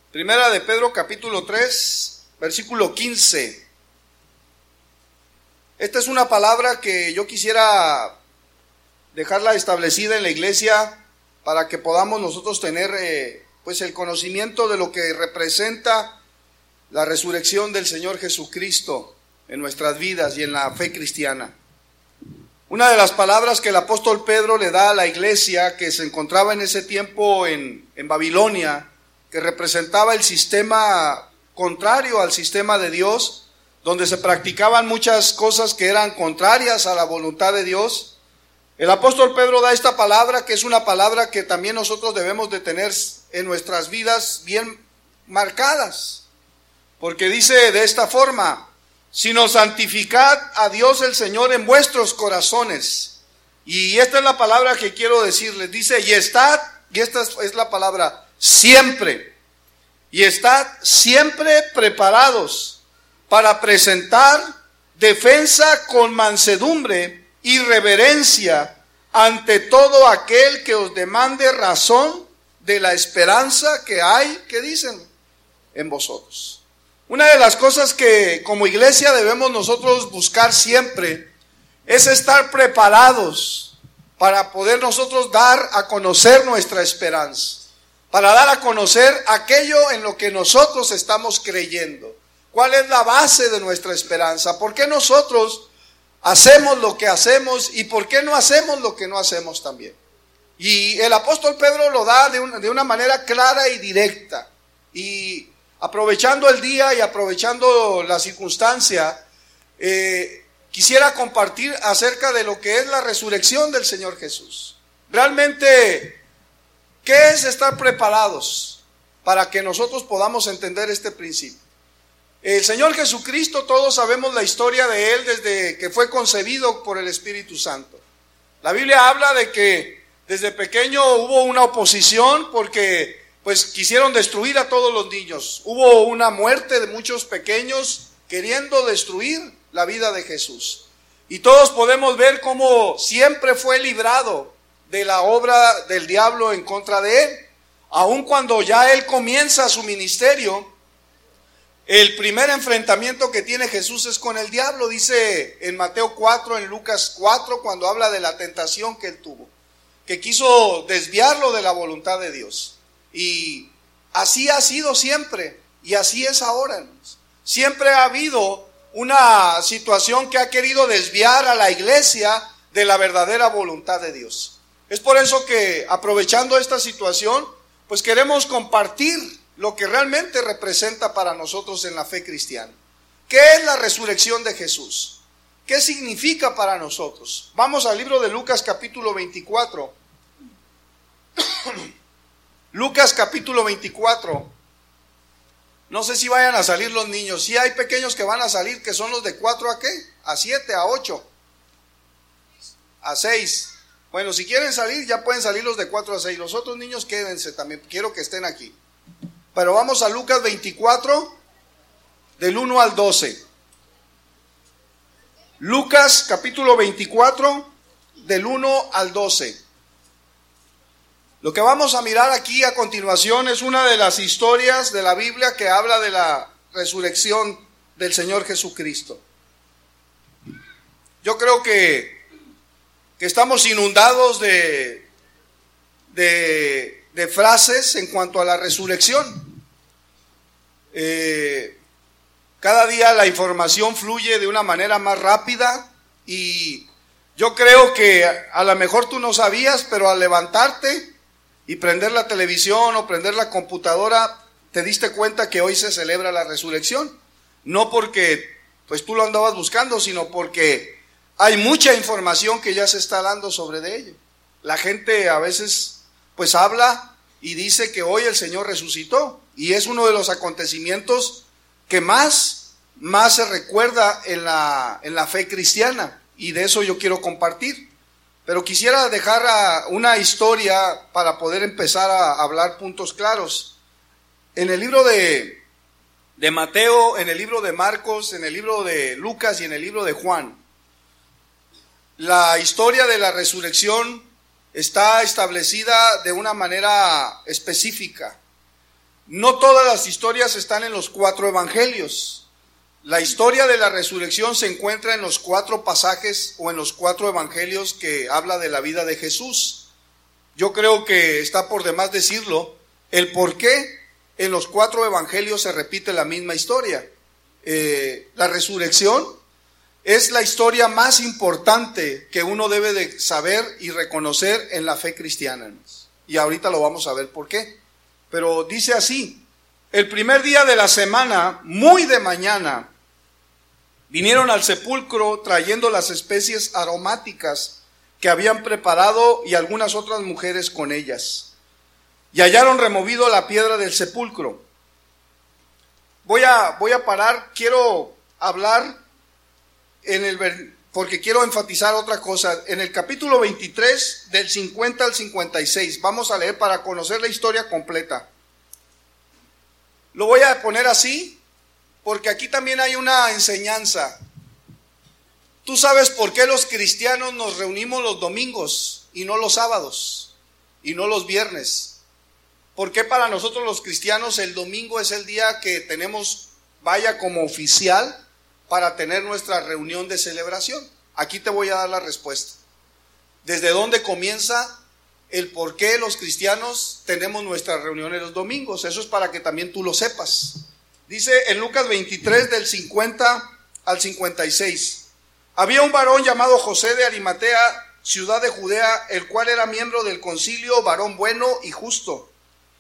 Primera de Pedro capítulo 3, versículo 15. Esta es una palabra que yo quisiera dejarla establecida en la iglesia para que podamos nosotros tener pues el conocimiento de lo que representa la resurrección del Señor Jesucristo en nuestras vidas y en la fe cristiana. Una de las palabras que el apóstol Pedro le da a la iglesia que se encontraba en ese tiempo en Babilonia, que representaba el sistema contrario al sistema de Dios, donde se practicaban muchas cosas que eran contrarias a la voluntad de Dios. El apóstol Pedro da esta palabra, que es una palabra que también nosotros debemos de tener en nuestras vidas bien marcadas, porque dice de esta forma: sino santificad a Dios el Señor en vuestros corazones. Y esta es la palabra que quiero decirles. Dice, y esta es la palabra, siempre. Y estad siempre preparados para presentar defensa con mansedumbre y reverencia ante todo aquel que os demande razón de la esperanza que hay, ¿qué dicen? En vosotros. Una de las cosas que como iglesia debemos nosotros buscar siempre es estar preparados para poder nosotros dar a conocer nuestra esperanza, para dar a conocer aquello en lo que nosotros estamos creyendo. ¿Cuál es la base de nuestra esperanza? ¿Por qué nosotros hacemos lo que hacemos y por qué no hacemos lo que no hacemos también? Y el apóstol Pedro lo da de una manera clara y directa. Y aprovechando el día y aprovechando la circunstancia, quisiera compartir acerca de lo que es la resurrección del Señor Jesús. Realmente, ¿qué es estar preparados para que nosotros podamos entender este principio? El Señor Jesucristo, todos sabemos la historia de Él desde que fue concebido por el Espíritu Santo. La Biblia habla de que desde pequeño hubo una oposición porque pues quisieron destruir a todos los niños. Hubo una muerte de muchos pequeños queriendo destruir la vida de Jesús. Y todos podemos ver cómo siempre fue librado de la obra del diablo en contra de Él. Aun cuando ya Él comienza su ministerio, el primer enfrentamiento que tiene Jesús es con el diablo. Dice en Mateo 4, en Lucas 4, cuando habla de la tentación que Él tuvo, que quiso desviarlo de la voluntad de Dios. Y así ha sido siempre, y así es ahora, hermanos. Siempre ha habido una situación que ha querido desviar a la iglesia de la verdadera voluntad de Dios. Es por eso que, aprovechando esta situación, pues queremos compartir lo que realmente representa para nosotros en la fe cristiana. ¿Qué es la resurrección de Jesús? ¿Qué significa para nosotros? Vamos al libro de Lucas capítulo 24. Lucas capítulo 24. No sé si vayan a salir los niños. Sí hay pequeños que van a salir, que son los de 4 a ¿qué? A 7, a 8, a 6. Bueno, si quieren salir, ya pueden salir los de 4 a 6. Los otros niños quédense también, quiero que estén aquí. Pero vamos a Lucas 24, del 1 al 12. Lucas capítulo 24, del 1 al 12. Lo que vamos a mirar aquí a continuación es una de las historias de la Biblia que habla de la resurrección del Señor Jesucristo. Yo creo que estamos inundados de frases en cuanto a la resurrección. Cada día la información fluye de una manera más rápida y yo creo que a lo mejor tú no sabías, pero al levantarte y prender la televisión o prender la computadora, te diste cuenta que hoy se celebra la resurrección. No porque pues tú lo andabas buscando, sino porque hay mucha información que ya se está dando sobre de ello. La gente a veces pues habla y dice que hoy el Señor resucitó, y es uno de los acontecimientos que más se recuerda en la fe cristiana, y de eso yo quiero compartir. Pero quisiera dejar una historia para poder empezar a hablar puntos claros. En el libro de Mateo, en el libro de Marcos, en el libro de Lucas y en el libro de Juan, la historia de la resurrección está establecida de una manera específica. no todas las historias están en los 4 evangelios. La historia de la resurrección se encuentra en los 4 pasajes o en los 4 evangelios que habla de la vida de Jesús. Yo creo que está por demás decirlo, el por qué en los 4 evangelios se repite la misma historia. La resurrección es la historia más importante que uno debe de saber y reconocer en la fe cristiana. Y ahorita lo vamos a ver por qué. Pero dice así: el primer día de la semana, muy de mañana, vinieron al sepulcro trayendo las especies aromáticas que habían preparado y algunas otras mujeres con ellas. Y hallaron removido la piedra del sepulcro. Voy a parar, quiero hablar porque quiero enfatizar otra cosa. En el capítulo 23, del 50 al 56, vamos a leer para conocer la historia completa. Lo voy a poner así, porque aquí también hay una enseñanza. Tú sabes por qué los cristianos nos reunimos los domingos y no los sábados y no los viernes. ¿Por qué para nosotros los cristianos el domingo es el día que tenemos, vaya como oficial, para tener nuestra reunión de celebración? Aquí te voy a dar la respuesta. ¿Desde dónde comienza el por qué los cristianos tenemos nuestras reuniones los domingos? Eso es para que también tú lo sepas. Dice en Lucas 23 del 50 al 56. Había un varón llamado José de Arimatea, ciudad de Judea, el cual era miembro del concilio, varón bueno y justo.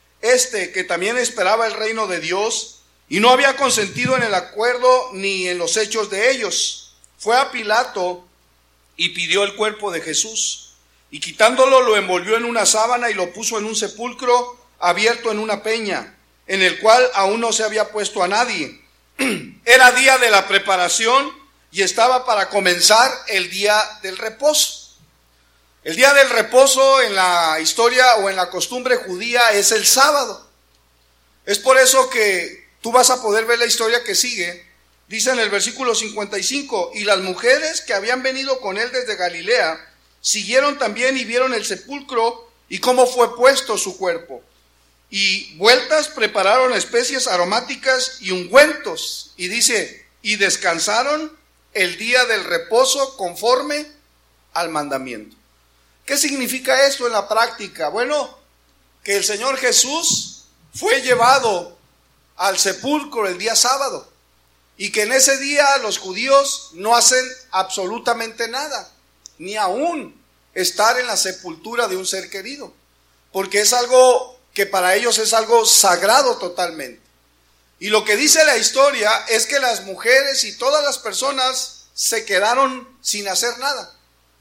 Que también esperaba el reino de Dios y no había consentido en el acuerdo ni en los hechos de ellos. Fue a Pilato y pidió el cuerpo de Jesús. Y quitándolo lo envolvió en una sábana y lo puso en un sepulcro abierto en una peña, en el cual aún no se había puesto a nadie. Era día de la preparación y estaba para comenzar el día del reposo. El día del reposo en la historia o en la costumbre judía es el sábado. Es por eso que tú vas a poder ver la historia que sigue. Dice en el versículo 55, y las mujeres que habían venido con él desde Galilea siguieron también y vieron el sepulcro y cómo fue puesto su cuerpo. Y vueltas prepararon especies aromáticas y ungüentos. Y dice, y descansaron el día del reposo conforme al mandamiento. ¿Qué significa esto en la práctica? Bueno, que el Señor Jesús fue llevado al sepulcro el día sábado y que en ese día los judíos no hacen absolutamente nada, ni aún estar en la sepultura de un ser querido, porque es algo que para ellos es algo sagrado totalmente. Y lo que dice la historia es que las mujeres y todas las personas se quedaron sin hacer nada.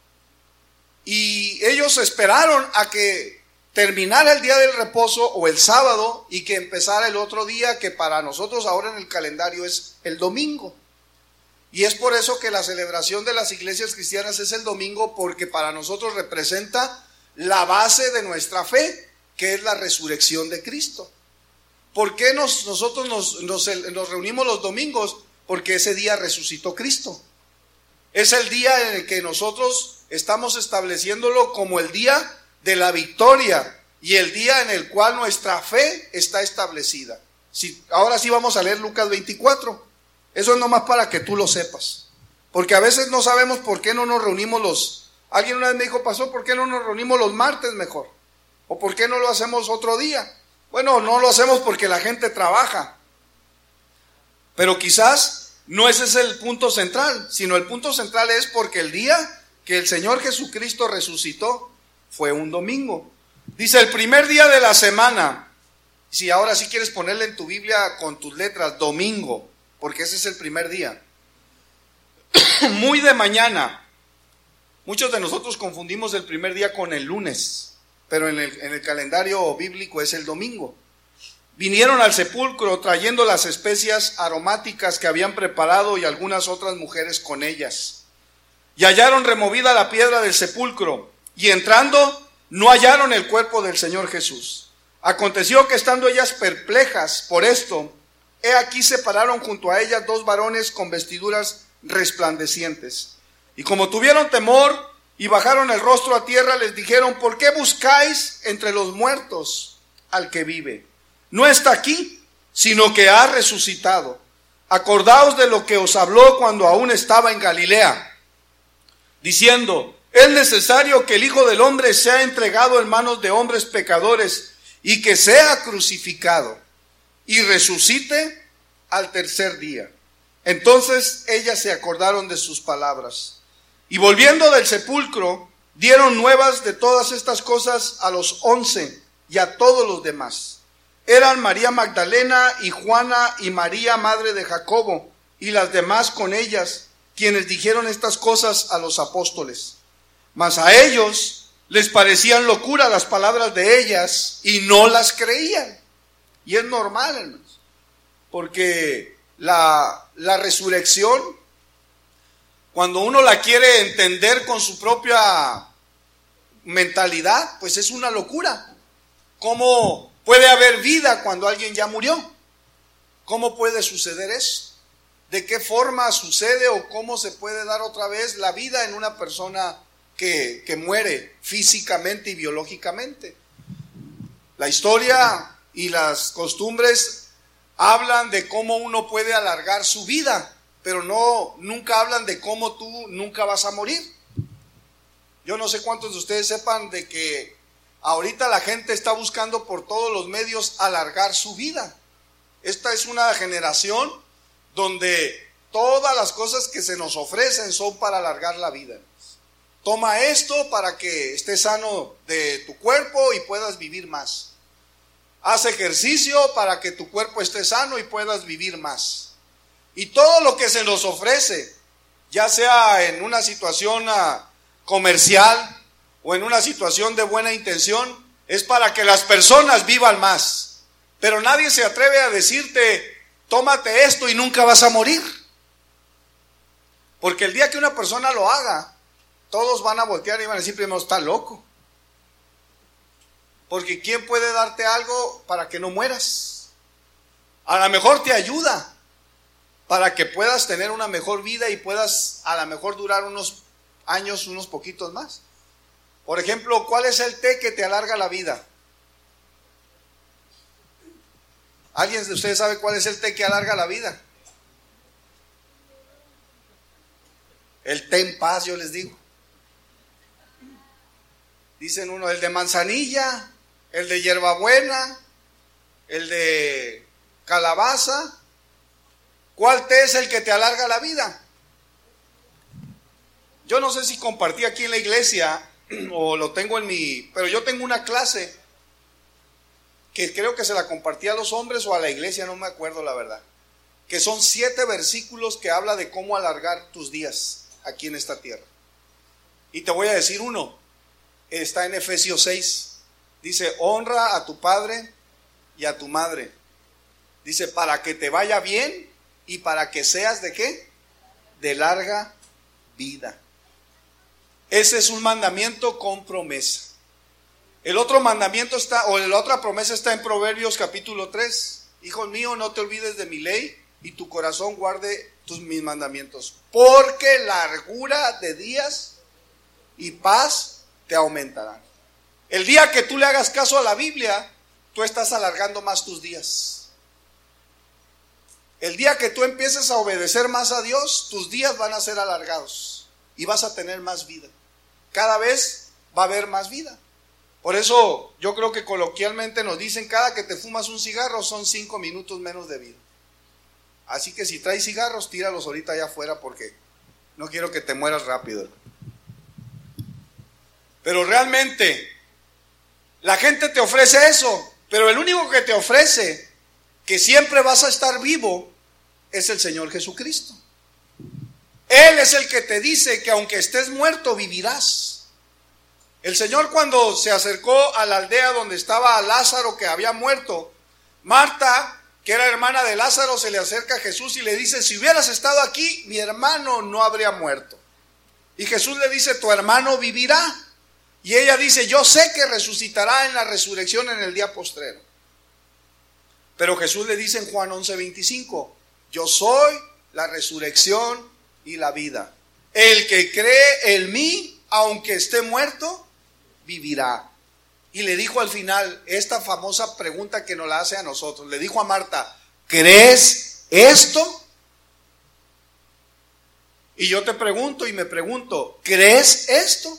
Y ellos esperaron a que terminara el día del reposo o el sábado y que empezara el otro día, que para nosotros ahora en el calendario es el domingo. Y es por eso que la celebración de las iglesias cristianas es el domingo, porque para nosotros representa la base de nuestra fe, que es la resurrección de Cristo. ¿Por qué nosotros nos reunimos los domingos? Porque ese día resucitó Cristo. Es el día en el que nosotros estamos estableciéndolo como el día de la victoria y el día en el cual nuestra fe está establecida. Ahora sí vamos a leer Lucas 24. Eso es nomás para que tú lo sepas. Porque a veces no sabemos por qué no nos reunimos Alguien una vez me dijo, pastor, ¿por qué no nos reunimos los martes mejor? ¿O por qué no lo hacemos otro día? Bueno, no lo hacemos porque la gente trabaja. Pero quizás no ese es el punto central, sino el punto central es porque el día que el Señor Jesucristo resucitó fue un domingo. Dice el primer día de la semana. Si ahora sí quieres ponerle en tu Biblia con tus letras, domingo, porque ese es el primer día. Muy de mañana. Muchos de nosotros confundimos el primer día con el lunes, pero en el calendario bíblico es el domingo. Vinieron al sepulcro trayendo las especias aromáticas que habían preparado y algunas otras mujeres con ellas. Y hallaron removida la piedra del sepulcro, y entrando no hallaron el cuerpo del Señor Jesús. Aconteció que estando ellas perplejas por esto, he aquí se pararon junto a ellas dos varones con vestiduras resplandecientes. Y como tuvieron temor y bajaron el rostro a tierra, les dijeron, ¿por qué buscáis entre los muertos al que vive? no está aquí, sino que ha resucitado. Acordaos de lo que os habló cuando aún estaba en Galilea, diciendo: es necesario que el Hijo del Hombre sea entregado en manos de hombres pecadores y que sea crucificado y resucite al tercer día. Entonces ellas se acordaron de sus palabras y volviendo del sepulcro dieron nuevas de todas estas cosas a los 11 y a todos los demás. Eran María Magdalena y Juana y María madre de Jacobo y las demás con ellas, quienes dijeron estas cosas a los apóstoles. Mas a ellos les parecían locura las palabras de ellas y no las creían. Y es normal, hermanos, porque la resurrección, cuando uno la quiere entender con su propia mentalidad, pues es una locura. ¿Cómo puede haber vida cuando alguien ya murió? ¿Cómo puede suceder eso? ¿De qué forma sucede o cómo se puede dar otra vez la vida en una persona que muere físicamente y biológicamente? La historia y las costumbres hablan de cómo uno puede alargar su vida, pero nunca hablan de cómo tú nunca vas a morir. Yo no sé cuántos de ustedes sepan de que ahorita la gente está buscando por todos los medios alargar su vida. Esta es una generación donde todas las cosas que se nos ofrecen son para alargar la vida. Toma esto para que estés sano de tu cuerpo y puedas vivir más. Haz ejercicio para que tu cuerpo esté sano y puedas vivir más. Y todo lo que se nos ofrece, ya sea en una situación comercial o en una situación de buena intención, es para que las personas vivan más. Pero nadie se atreve a decirte: tómate esto y nunca vas a morir. Porque el día que una persona lo haga, todos van a voltear y van a decir primero: está loco. Porque ¿quién puede darte algo para que no mueras? A lo mejor te ayuda para que puedas tener una mejor vida y puedas a lo mejor durar unos años, unos poquitos más. Por ejemplo, ¿cuál es el té que te alarga la vida? ¿Alguien de ustedes sabe cuál es el té que alarga la vida? El té en paz, yo les digo. Dicen uno, el de manzanilla, el de hierbabuena, el de calabaza. ¿Cuál té es el que te alarga la vida? Yo no sé si compartí aquí en la iglesia o lo tengo pero yo tengo una clase que creo que se la compartí a los hombres o a la iglesia, no me acuerdo la verdad, que son 7 versículos que habla de cómo alargar tus días aquí en esta tierra. Y te voy a decir uno, está en Efesios 6, dice: honra a tu padre y a tu madre, dice, para que te vaya bien y para que seas ¿de qué? De larga vida. Ese es un mandamiento con promesa. El otro mandamiento está, o la otra promesa está en Proverbios capítulo 3. Hijo mío, no te olvides de mi ley y tu corazón guarde mis mandamientos, porque largura de días y paz te aumentarán. El día que tú le hagas caso a la Biblia, tú estás alargando más tus días. El día que tú empieces a obedecer más a Dios, tus días van a ser alargados y vas a tener más vida. Cada vez va a haber más vida. Por eso yo creo que coloquialmente nos dicen: cada que te fumas un cigarro son 5 minutos menos de vida. Así que si traes cigarros, tíralos ahorita allá afuera, porque no quiero que te mueras rápido. Pero realmente la gente te ofrece eso, pero el único que te ofrece que siempre vas a estar vivo es el Señor Jesucristo. Él es el que te dice que aunque estés muerto, vivirás. El Señor, cuando se acercó a la aldea donde estaba Lázaro, que había muerto, Marta, que era hermana de Lázaro, se le acerca a Jesús y le dice: si hubieras estado aquí, mi hermano no habría muerto. Y Jesús le dice: tu hermano vivirá. Y ella dice: yo sé que resucitará en la resurrección en el día postrero. Pero Jesús le dice en Juan 11:25: yo soy la resurrección y la vida. El que cree en mí, aunque esté muerto, vivirá. y le dijo al final esta famosa pregunta que nos la hace a nosotros. Le dijo a Marta: ¿crees esto? Y yo te pregunto y me pregunto, ¿crees esto?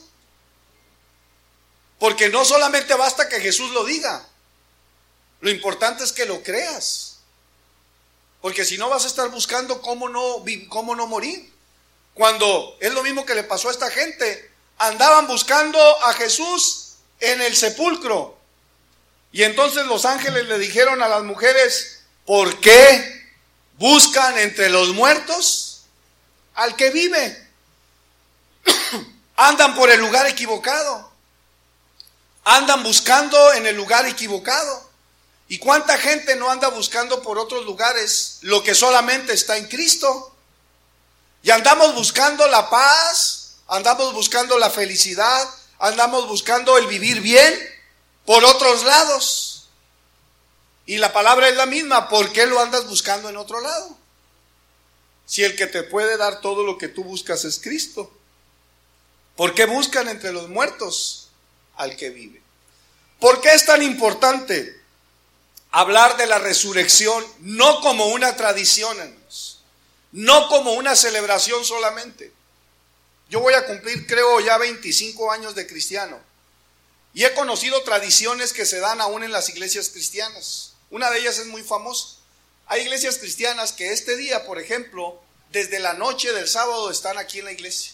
Porque no solamente basta que Jesús lo diga, lo importante es que lo creas. Porque si no vas a estar buscando cómo no morir. Cuando es lo mismo que le pasó a esta gente, andaban buscando a Jesús en el sepulcro. Y entonces los ángeles le dijeron a las mujeres: ¿por qué buscan entre los muertos al que vive? Andan por el lugar equivocado. Andan buscando en el lugar equivocado. ¿Y cuánta gente no anda buscando por otros lugares lo que solamente está en Cristo? Y andamos buscando la paz, andamos buscando la felicidad, andamos buscando el vivir bien por otros lados. Y la palabra es la misma. ¿Por qué lo andas buscando en otro lado? Si el que te puede dar todo lo que tú buscas es Cristo. ¿Por qué buscan entre los muertos al que vive? ¿Por qué es tan importante hablar de la resurrección no como una tradición, hermanos? No como una celebración solamente. Yo voy a cumplir, creo, ya 25 años de cristiano. Y he conocido tradiciones que se dan aún en las iglesias cristianas. Una de ellas es muy famosa. Hay iglesias cristianas que este día, por ejemplo, desde la noche del sábado están aquí en la iglesia.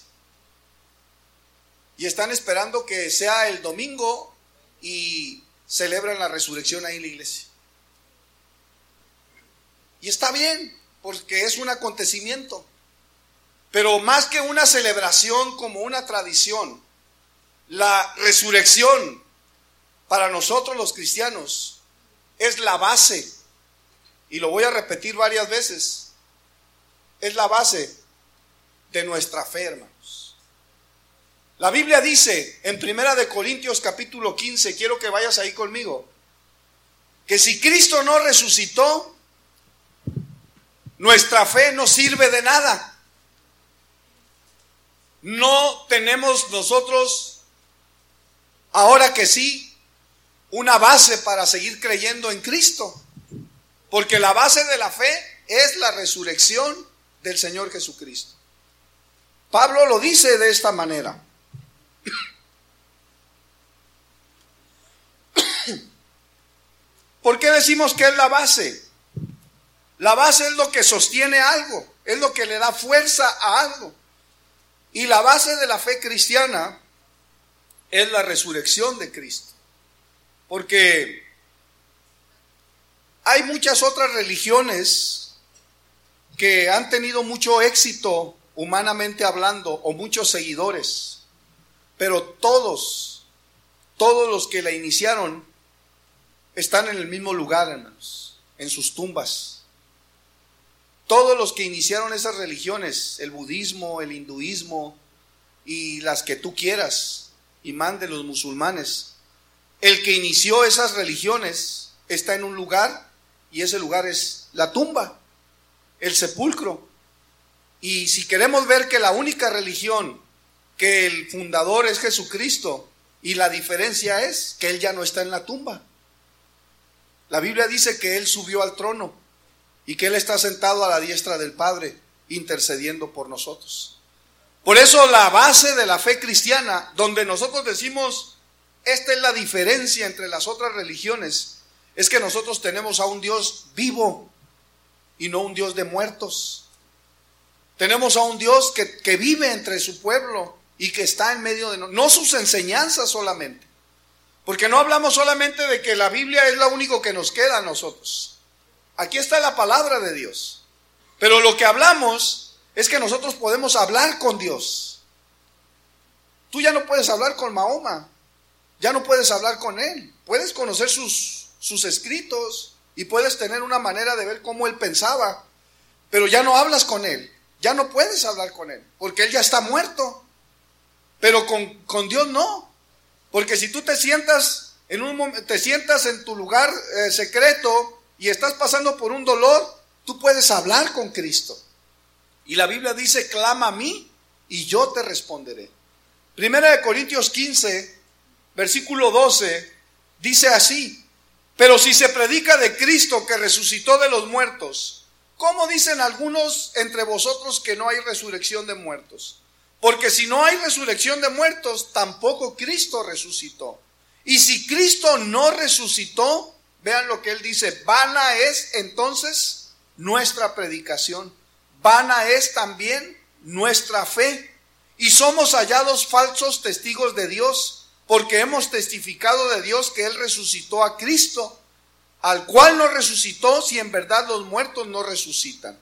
Y están esperando que sea el domingo y celebran la resurrección ahí en la iglesia. Y está bien, porque es un acontecimiento. Pero más que una celebración como una tradición, la resurrección para nosotros los cristianos es la base, y lo voy a repetir varias veces, es la base de nuestra fe, hermanos. La Biblia dice en 1 Corintios capítulo 15, quiero que vayas ahí conmigo, que si Cristo no resucitó, nuestra fe no sirve de nada. No tenemos nosotros, ahora que sí, una base para seguir creyendo en Cristo. Porque la base de la fe es la resurrección del Señor Jesucristo. Pablo lo dice de esta manera. ¿Por qué decimos que es la base? La base es lo que sostiene algo, es lo que le da fuerza a algo. Y la base de la fe cristiana es la resurrección de Cristo. Porque hay muchas otras religiones que han tenido mucho éxito humanamente hablando, o muchos seguidores, pero todos los que la iniciaron están en el mismo lugar, hermanos, en sus tumbas. Todos los que iniciaron esas religiones, el budismo, el hinduismo y las que tú quieras, imán de los musulmanes, el que inició esas religiones está en un lugar, y ese lugar es la tumba, el sepulcro. Y si queremos ver que la única religión, que el fundador es Jesucristo, y la diferencia es que Él ya no está en la tumba. La Biblia dice que Él subió al trono y que Él está sentado a la diestra del Padre, intercediendo por nosotros. Por eso la base de la fe cristiana, donde nosotros decimos, esta es la diferencia entre las otras religiones, es que nosotros tenemos a un Dios vivo y no un Dios de muertos. Tenemos a un Dios que vive entre su pueblo y que está en medio de nosotros, no sus enseñanzas solamente, porque no hablamos solamente de que la Biblia es lo único que nos queda a nosotros. Aquí está la palabra de Dios, pero lo que hablamos es que nosotros podemos hablar con Dios. Tú ya no puedes hablar con Mahoma, ya no puedes hablar con él. Puedes conocer sus escritos y puedes tener una manera de ver cómo él pensaba, pero ya no hablas con él, ya no puedes hablar con él, porque él ya está muerto. Pero con Dios no, porque si tú te sientas en tu lugar secreto y estás pasando por un dolor, tú puedes hablar con Cristo. Y la Biblia dice, clama a mí y yo te responderé. 1 Corintios 15, versículo 12, dice así: pero si se predica de Cristo que resucitó de los muertos, ¿cómo dicen algunos entre vosotros que no hay resurrección de muertos? Porque si no hay resurrección de muertos, tampoco Cristo resucitó. Y si Cristo no resucitó, vean lo que él dice: vana es entonces nuestra predicación, vana es también nuestra fe. Y somos hallados falsos testigos de Dios, porque hemos testificado de Dios que Él resucitó a Cristo, al cual no resucitó si en verdad los muertos no resucitan.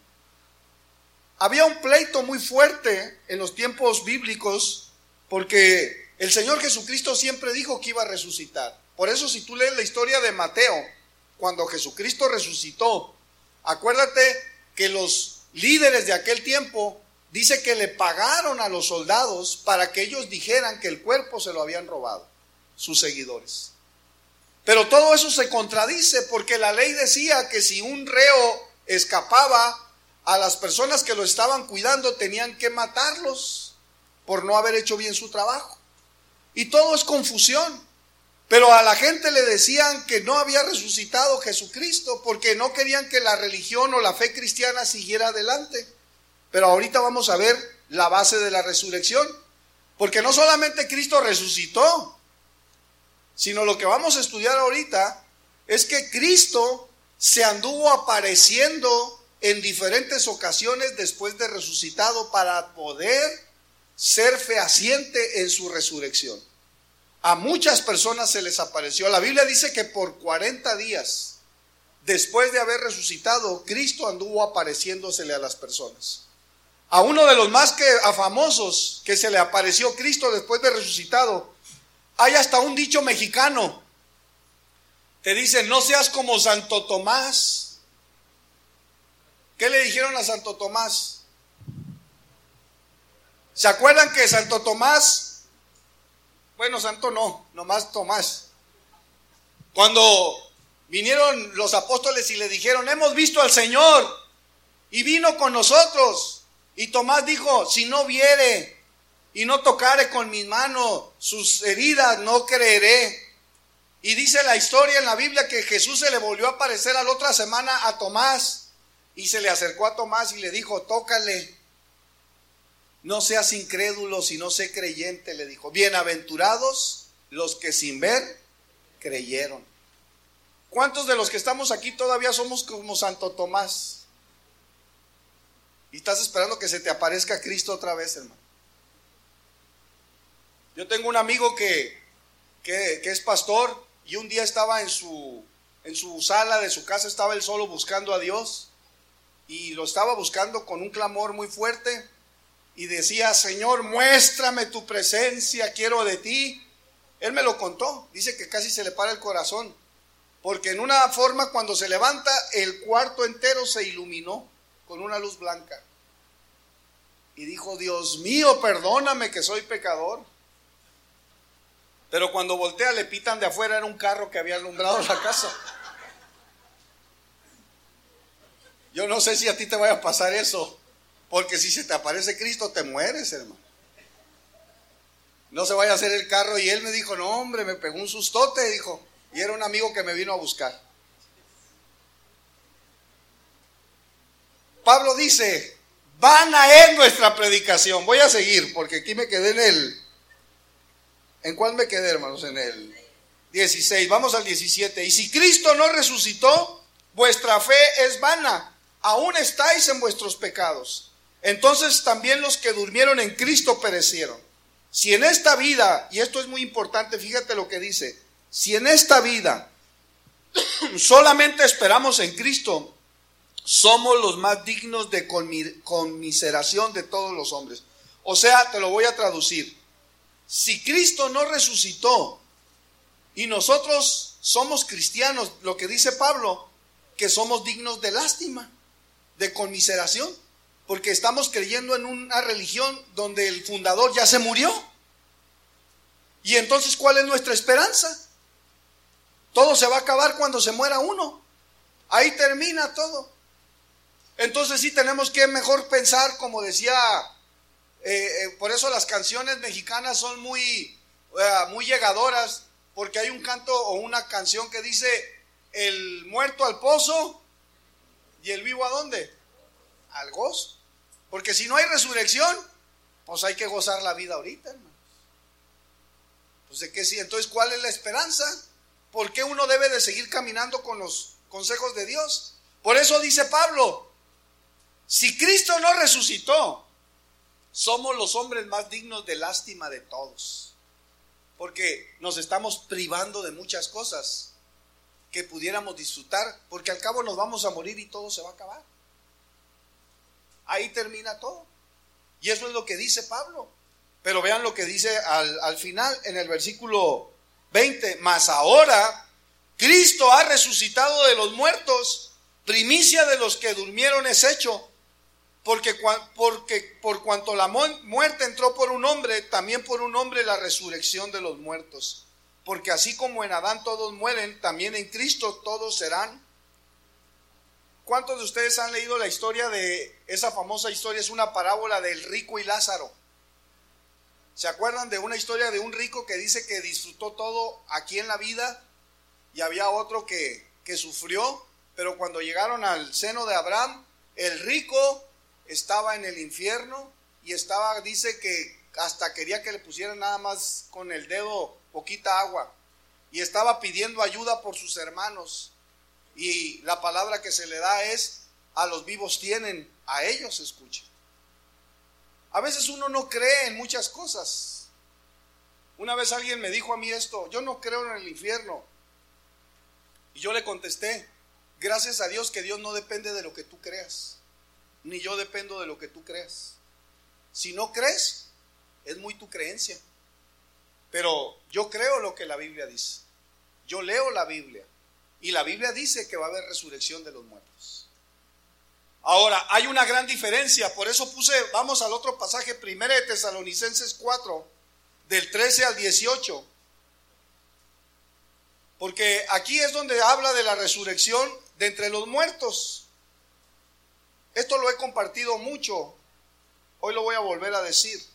Había un pleito muy fuerte en los tiempos bíblicos, porque el Señor Jesucristo siempre dijo que iba a resucitar. Por eso, si tú lees la historia de Mateo, cuando Jesucristo resucitó, acuérdate que los líderes de aquel tiempo dice que le pagaron a los soldados para que ellos dijeran que el cuerpo se lo habían robado, sus seguidores. Pero todo eso se contradice, porque la ley decía que si un reo escapaba, a las personas que lo estaban cuidando tenían que matarlos por no haber hecho bien su trabajo. Y todo es confusión. Pero a la gente le decían que no había resucitado Jesucristo, porque no querían que la religión o la fe cristiana siguiera adelante. Pero ahorita vamos a ver la base de la resurrección, porque no solamente Cristo resucitó, sino lo que vamos a estudiar ahorita es que Cristo se anduvo apareciendo en diferentes ocasiones después de resucitado para poder ser fehaciente en su resurrección. A muchas personas se les apareció. La Biblia dice que por 40 días después de haber resucitado, Cristo anduvo apareciéndosele a las personas. A uno de los más famosos que se le apareció Cristo después de resucitado, hay hasta un dicho mexicano. Te dicen: no seas como Santo Tomás. ¿Qué le dijeron a Santo Tomás? ¿Se acuerdan que Santo Tomás, bueno, santo no, nomás Tomás, cuando vinieron los apóstoles y le dijeron: hemos visto al Señor, y vino con nosotros? Y Tomás dijo: si no viere y no tocare con mis manos sus heridas, no creeré. Y dice la historia en la Biblia que Jesús se le volvió a aparecer a la otra semana a Tomás, y se le acercó a Tomás y le dijo: tócale, no seas incrédulo, sino sé creyente, le dijo. Bienaventurados los que sin ver creyeron. ¿Cuántos de los que estamos aquí todavía somos como Santo Tomás? Y estás esperando que se te aparezca Cristo otra vez, hermano. Yo tengo un amigo que es pastor, y un día estaba en su sala de su casa, estaba él solo buscando a Dios, y lo estaba buscando con un clamor muy fuerte, y decía: Señor, muéstrame tu presencia, quiero de ti. Él me lo contó, dice que casi se le para el corazón, porque en una forma, cuando se levanta, el cuarto entero se iluminó con una luz blanca, y dijo: Dios mío, perdóname que soy pecador. Pero cuando voltea, le pitan de afuera, era un carro que había alumbrado la casa. Yo no sé si a ti te vaya a pasar eso, porque si se te aparece Cristo, te mueres, hermano. No se vaya a hacer el carro. Y él me dijo: no, hombre, me pegó un sustote, dijo, y era un amigo que me vino a buscar. Pablo dice: vana es nuestra predicación. Voy a seguir, porque aquí me quedé ¿en cuál me quedé, hermanos? En el 16, vamos al 17. Y si Cristo no resucitó, vuestra fe es vana, aún estáis en vuestros pecados. Entonces también los que durmieron en Cristo perecieron. Si en esta vida, y esto es muy importante, fíjate lo que dice: si en esta vida solamente esperamos en Cristo, somos los más dignos de conmiseración de todos los hombres. O sea, te lo voy a traducir: si Cristo no resucitó y nosotros somos cristianos, lo que dice Pablo, que somos dignos de lástima, de conmiseración, porque estamos creyendo en una religión donde el fundador ya se murió. Y entonces, ¿cuál es nuestra esperanza? Todo se va a acabar cuando se muera uno. Ahí termina todo. Entonces sí tenemos que mejor pensar, como decía, por eso las canciones mexicanas son muy llegadoras. Porque hay un canto o una canción que dice: el muerto al pozo y el vivo ¿a dónde? Al gozo. Porque si no hay resurrección, pues hay que gozar la vida ahorita, hermanos. Pues de qué sí. Entonces, ¿cuál es la esperanza? ¿Por qué uno debe de seguir caminando con los consejos de Dios? Por eso dice Pablo: si Cristo no resucitó, somos los hombres más dignos de lástima de todos. Porque nos estamos privando de muchas cosas que pudiéramos disfrutar, porque al cabo nos vamos a morir y todo se va a acabar. Ahí termina todo. Y eso es lo que dice Pablo. Pero vean lo que dice al final en el versículo 20: mas ahora Cristo ha resucitado de los muertos, primicia de los que durmieron es hecho. Porque por cuanto la muerte entró por un hombre, también por un hombre la resurrección de los muertos. Porque así como en Adán todos mueren, también en Cristo todos serán. ¿Cuántos de ustedes han leído la historia de esa famosa historia? Es una parábola del rico y Lázaro. ¿Se acuerdan de una historia de un rico que dice que disfrutó todo aquí en la vida y había otro que sufrió? Pero cuando llegaron al seno de Abraham, el rico estaba en el infierno y dice que hasta quería que le pusieran nada más con el dedo poquita agua, y estaba pidiendo ayuda por sus hermanos, y la palabra que se le da es: a los vivos tienen, a ellos escuchen. A veces uno no cree en muchas cosas. Una vez alguien me dijo a mí esto: yo no creo en el infierno. Y yo le contesté: gracias a Dios que Dios no depende de lo que tú creas, ni yo dependo de lo que tú creas. Si no crees, es muy tu creencia. Pero yo creo lo que la Biblia dice. Yo leo la Biblia y la Biblia dice que va a haber resurrección de los muertos. Ahora, hay una gran diferencia. Por eso vamos al otro pasaje, 1 de Tesalonicenses 4, del 13 al 18. Porque aquí es donde habla de la resurrección de entre los muertos. Esto lo he compartido mucho. Hoy lo voy a volver a decir.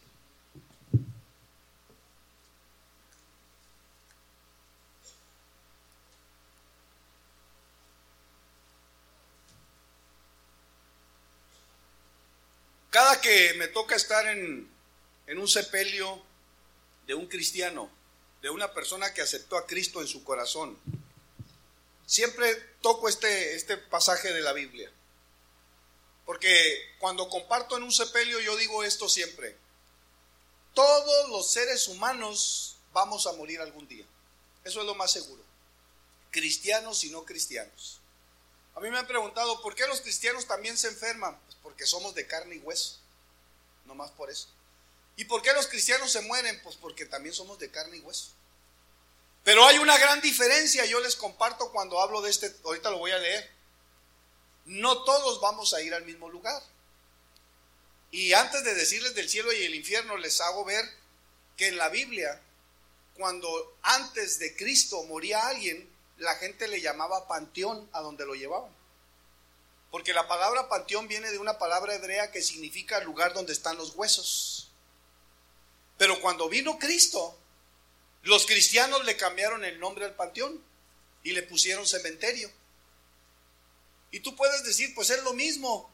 Cada que me toca estar en un sepelio de un cristiano, de una persona que aceptó a Cristo en su corazón, siempre toco este pasaje de la Biblia. Porque cuando comparto en un sepelio yo digo esto siempre: todos los seres humanos vamos a morir algún día. Eso es lo más seguro. Cristianos y no cristianos. A mí me han preguntado: ¿por qué los cristianos también se enferman? Pues porque somos de carne y hueso, no más por eso. ¿Y por qué los cristianos se mueren? Pues porque también somos de carne y hueso. Pero hay una gran diferencia, yo les comparto cuando hablo de ahorita lo voy a leer. No todos vamos a ir al mismo lugar. Y antes de decirles del cielo y el infierno, les hago ver que en la Biblia, cuando antes de Cristo moría alguien, la gente le llamaba panteón a donde lo llevaban. Porque la palabra panteón viene de una palabra hebrea que significa lugar donde están los huesos. Pero cuando vino Cristo, los cristianos le cambiaron el nombre al panteón y le pusieron cementerio. Y tú puedes decir: pues es lo mismo.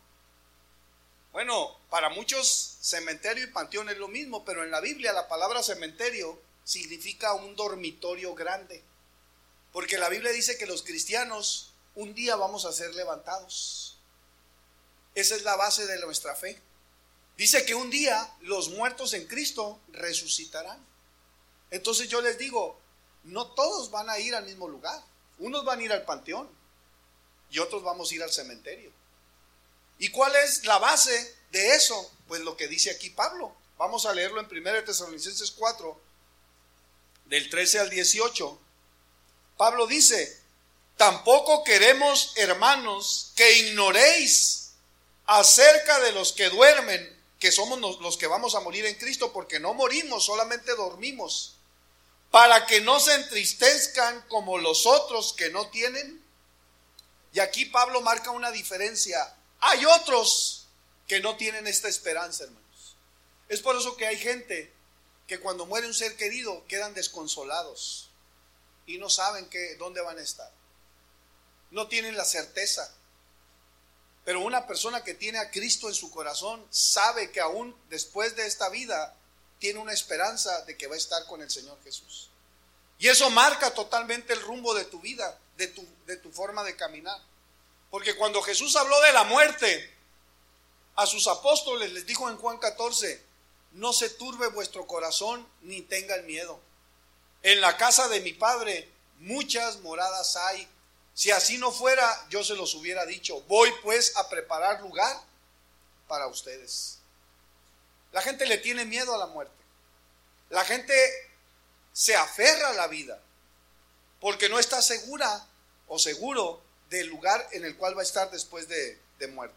Bueno, para muchos cementerio y panteón es lo mismo, pero en la Biblia la palabra cementerio significa un dormitorio grande. Porque la Biblia dice que los cristianos un día vamos a ser levantados. Esa es la base de nuestra fe. Dice que un día los muertos en Cristo resucitarán. Entonces yo les digo: no todos van a ir al mismo lugar. Unos van a ir al panteón y otros vamos a ir al cementerio. ¿Y cuál es la base de eso? Pues lo que dice aquí Pablo. Vamos a leerlo en 1 de Tesalonicenses 4, del 13 al 18. Pablo dice: tampoco queremos, hermanos, que ignoréis acerca de los que duermen, que somos los que vamos a morir en Cristo, porque no morimos, solamente dormimos, para que no se entristezcan como los otros que no tienen. Y aquí Pablo marca una diferencia. Hay otros que no tienen esta esperanza, hermanos. Es por eso que hay gente que cuando muere un ser querido quedan desconsolados. y no saben dónde van a estar. No tienen la certeza. Pero una persona que tiene a Cristo en su corazón sabe que aún después de esta vida tiene una esperanza de que va a estar con el Señor Jesús. Y eso marca totalmente el rumbo de tu vida, de tu forma de caminar. Porque cuando Jesús habló de la muerte, a sus apóstoles les dijo en Juan 14, no se turbe vuestro corazón ni tengan miedo. En la casa de mi Padre muchas moradas hay. Si así no fuera, yo se los hubiera dicho. Voy pues a preparar lugar para ustedes. La gente le tiene miedo a la muerte. La gente se aferra a la vida porque no está segura o seguro del lugar en el cual va a estar después de muerto.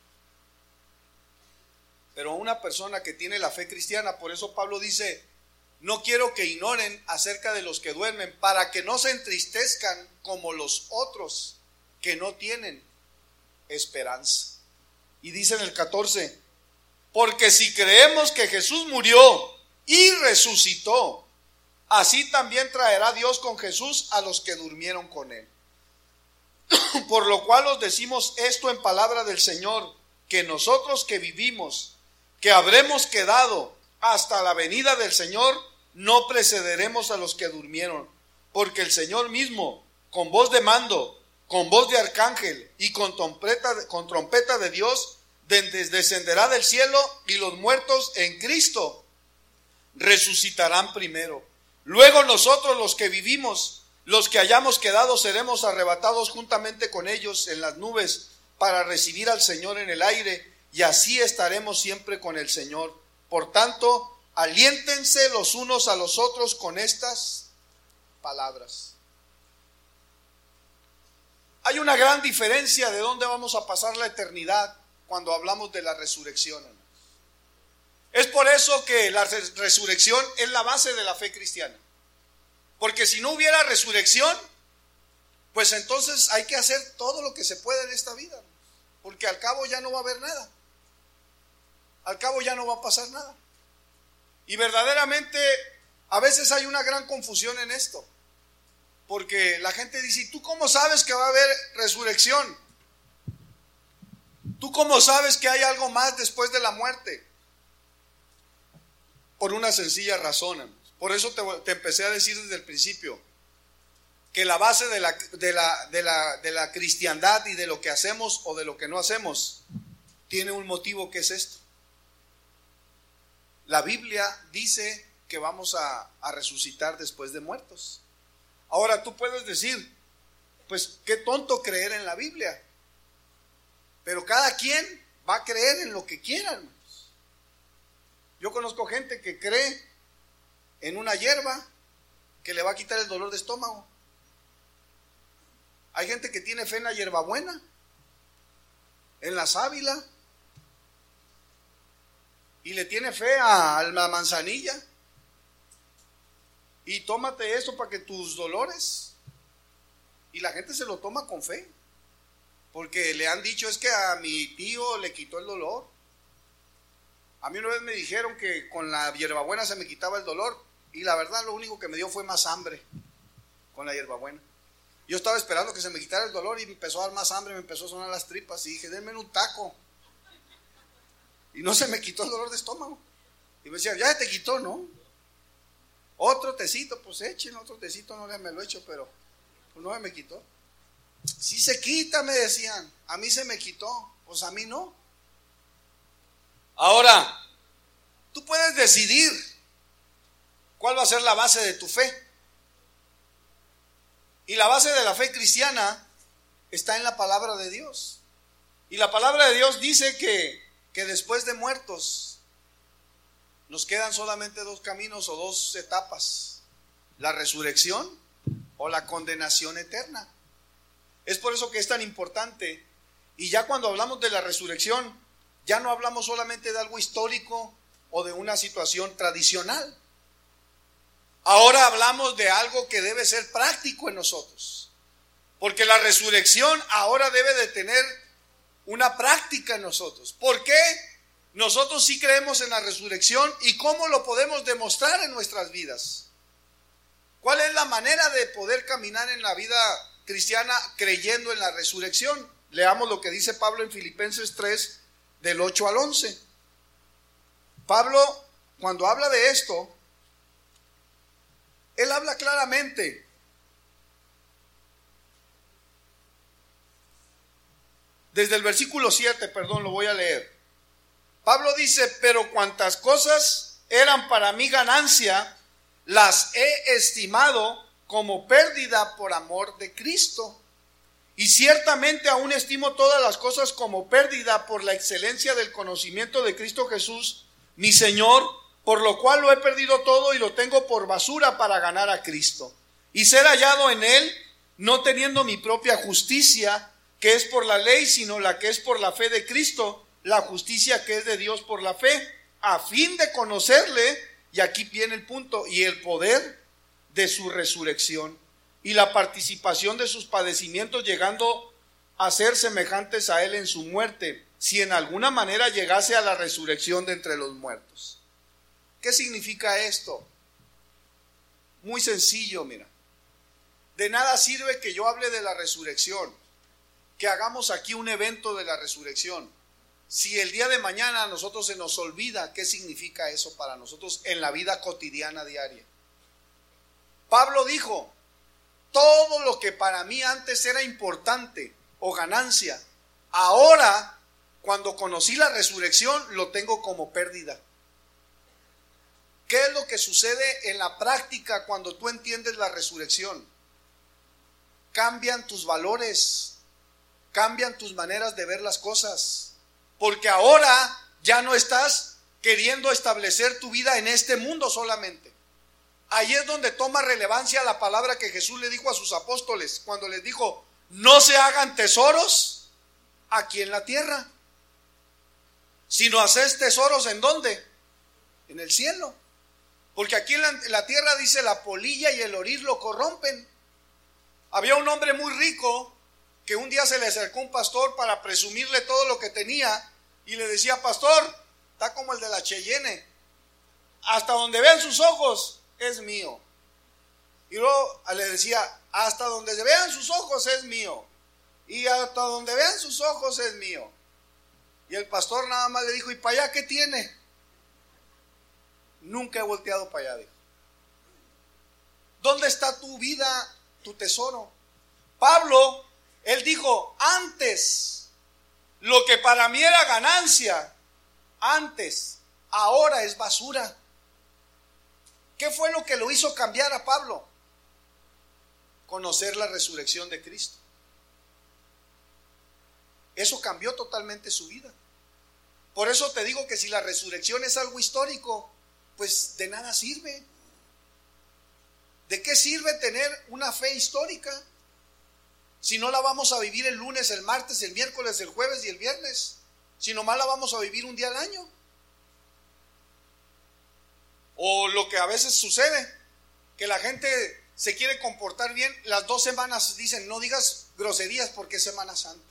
Pero una persona que tiene la fe cristiana, por eso Pablo dice, no quiero que ignoren acerca de los que duermen, para que no se entristezcan como los otros que no tienen esperanza. Y dice en el 14, porque si creemos que Jesús murió y resucitó, así también traerá Dios con Jesús a los que durmieron con él. Por lo cual os decimos esto en palabra del Señor, que nosotros que vivimos, que habremos quedado hasta la venida del Señor, no precederemos a los que durmieron, porque el Señor mismo, con voz de mando, con voz de arcángel y con trompeta de Dios, descenderá del cielo, y los muertos en Cristo resucitarán primero. Luego nosotros los que vivimos, los que hayamos quedado, seremos arrebatados juntamente con ellos en las nubes para recibir al Señor en el aire, y así estaremos siempre con el Señor. Por tanto, aliéntense los unos a los otros con estas palabras. Hay una gran diferencia de dónde vamos a pasar la eternidad cuando hablamos de la resurrección. Es por eso que la resurrección es la base de la fe cristiana. Porque si no hubiera resurrección, pues entonces hay que hacer todo lo que se puede en esta vida. Porque al cabo ya no va a haber nada. Al cabo ya no va a pasar nada. Y verdaderamente a veces hay una gran confusión en esto. Porque la gente dice, ¿tú cómo sabes que va a haber resurrección? ¿Tú cómo sabes que hay algo más después de la muerte? Por una sencilla razón, hermanos. Por eso te empecé a decir desde el principio que la base de la cristiandad y de lo que hacemos o de lo que no hacemos tiene un motivo, que es esto. La Biblia dice que vamos a resucitar después de muertos. Ahora tú puedes decir, pues qué tonto creer en la Biblia. Pero cada quien va a creer en lo que quiera, hermanos. Yo conozco gente que cree en una hierba que le va a quitar el dolor de estómago. Hay gente que tiene fe en la hierbabuena, en la sábila, y le tiene fe a la manzanilla. Y tómate esto para que tus dolores. Y la gente se lo toma con fe, porque le han dicho, es que a mi tío le quitó el dolor. A mí una vez me dijeron que con la hierbabuena se me quitaba el dolor, y la verdad lo único que me dio fue más hambre con la hierbabuena. Yo estaba esperando que se me quitara el dolor y me empezó a dar más hambre, me empezó a sonar las tripas y dije, denme un taco. Y no se me quitó el dolor de estómago. Y me decían, ya se te quitó, ¿no? Otro tecito, pues echen otro tecito, no me lo he hecho, pero pues no me quitó. Sí se quita, me decían, a mí se me quitó, pues a mí no. Ahora, tú puedes decidir cuál va a ser la base de tu fe. Y la base de la fe cristiana está en la palabra de Dios. Y la palabra de Dios dice que después de muertos nos quedan solamente dos caminos o dos etapas: la resurrección o la condenación eterna. Es por eso que es tan importante. Y ya cuando hablamos de la resurrección, ya no hablamos solamente de algo histórico o de una situación tradicional. Ahora hablamos de algo que debe ser práctico en nosotros. Porque la resurrección ahora debe de tener una práctica en nosotros. ¿Por qué? Nosotros sí creemos en la resurrección, y cómo lo podemos demostrar en nuestras vidas. ¿Cuál es la manera de poder caminar en la vida cristiana creyendo en la resurrección? Leamos lo que dice Pablo en Filipenses 3, del 8 al 11. Pablo, cuando habla de esto, él habla claramente. Desde el versículo 7, lo voy a leer. Pablo dice: pero cuantas cosas eran para mí ganancia, las he estimado como pérdida por amor de Cristo. Y ciertamente aún estimo todas las cosas como pérdida por la excelencia del conocimiento de Cristo Jesús, mi Señor, por lo cual lo he perdido todo y lo tengo por basura para ganar a Cristo y ser hallado en Él, no teniendo mi propia justicia, que es por la ley, sino la que es por la fe de Cristo, la justicia que es de Dios por la fe, a fin de conocerle, y aquí viene el punto, y el poder de su resurrección, y la participación de sus padecimientos, llegando a ser semejantes a Él en su muerte, si en alguna manera llegase a la resurrección de entre los muertos. ¿Qué significa esto? Muy sencillo, mira. De nada sirve que yo hable de la resurrección, que hagamos aquí un evento de la resurrección, si el día de mañana a nosotros se nos olvida qué significa eso para nosotros en la vida cotidiana diaria. Pablo dijo: todo lo que para mí antes era importante o ganancia, ahora, cuando conocí la resurrección, lo tengo como pérdida. ¿Qué es lo que sucede en la práctica cuando tú entiendes la resurrección? Cambian tus valores, cambian tus maneras de ver las cosas, porque ahora ya no estás queriendo establecer tu vida en este mundo solamente. Ahí es donde toma relevancia la palabra que Jesús le dijo a sus apóstoles, cuando les dijo: no se hagan tesoros aquí en la tierra, sino haced tesoros ¿en dónde? En el cielo. Porque aquí en la tierra, dice, la polilla y el orín lo corrompen. Había un hombre muy rico que un día se le acercó un pastor para presumirle todo lo que tenía y le decía: pastor, está como el de la Cheyenne, hasta donde vean sus ojos es mío. Y luego le decía: hasta donde se vean sus ojos es mío, y hasta donde vean sus ojos es mío. Y el pastor nada más le dijo: ¿y para allá qué tiene? Nunca he volteado para allá, dijo. ¿Dónde está tu vida, tu tesoro? Pablo, él dijo: antes, lo que para mí era ganancia, antes, ahora es basura. ¿Qué fue lo que lo hizo cambiar a Pablo? Conocer la resurrección de Cristo. Eso cambió totalmente su vida. Por eso te digo que si la resurrección es algo histórico, pues de nada sirve. ¿De qué sirve tener una fe histórica si no la vamos a vivir el lunes, el martes, el miércoles, el jueves y el viernes? Si nomás la vamos a vivir un día al año. O lo que a veces sucede, que la gente se quiere comportar bien, las 2 semanas dicen: no digas groserías porque es Semana Santa.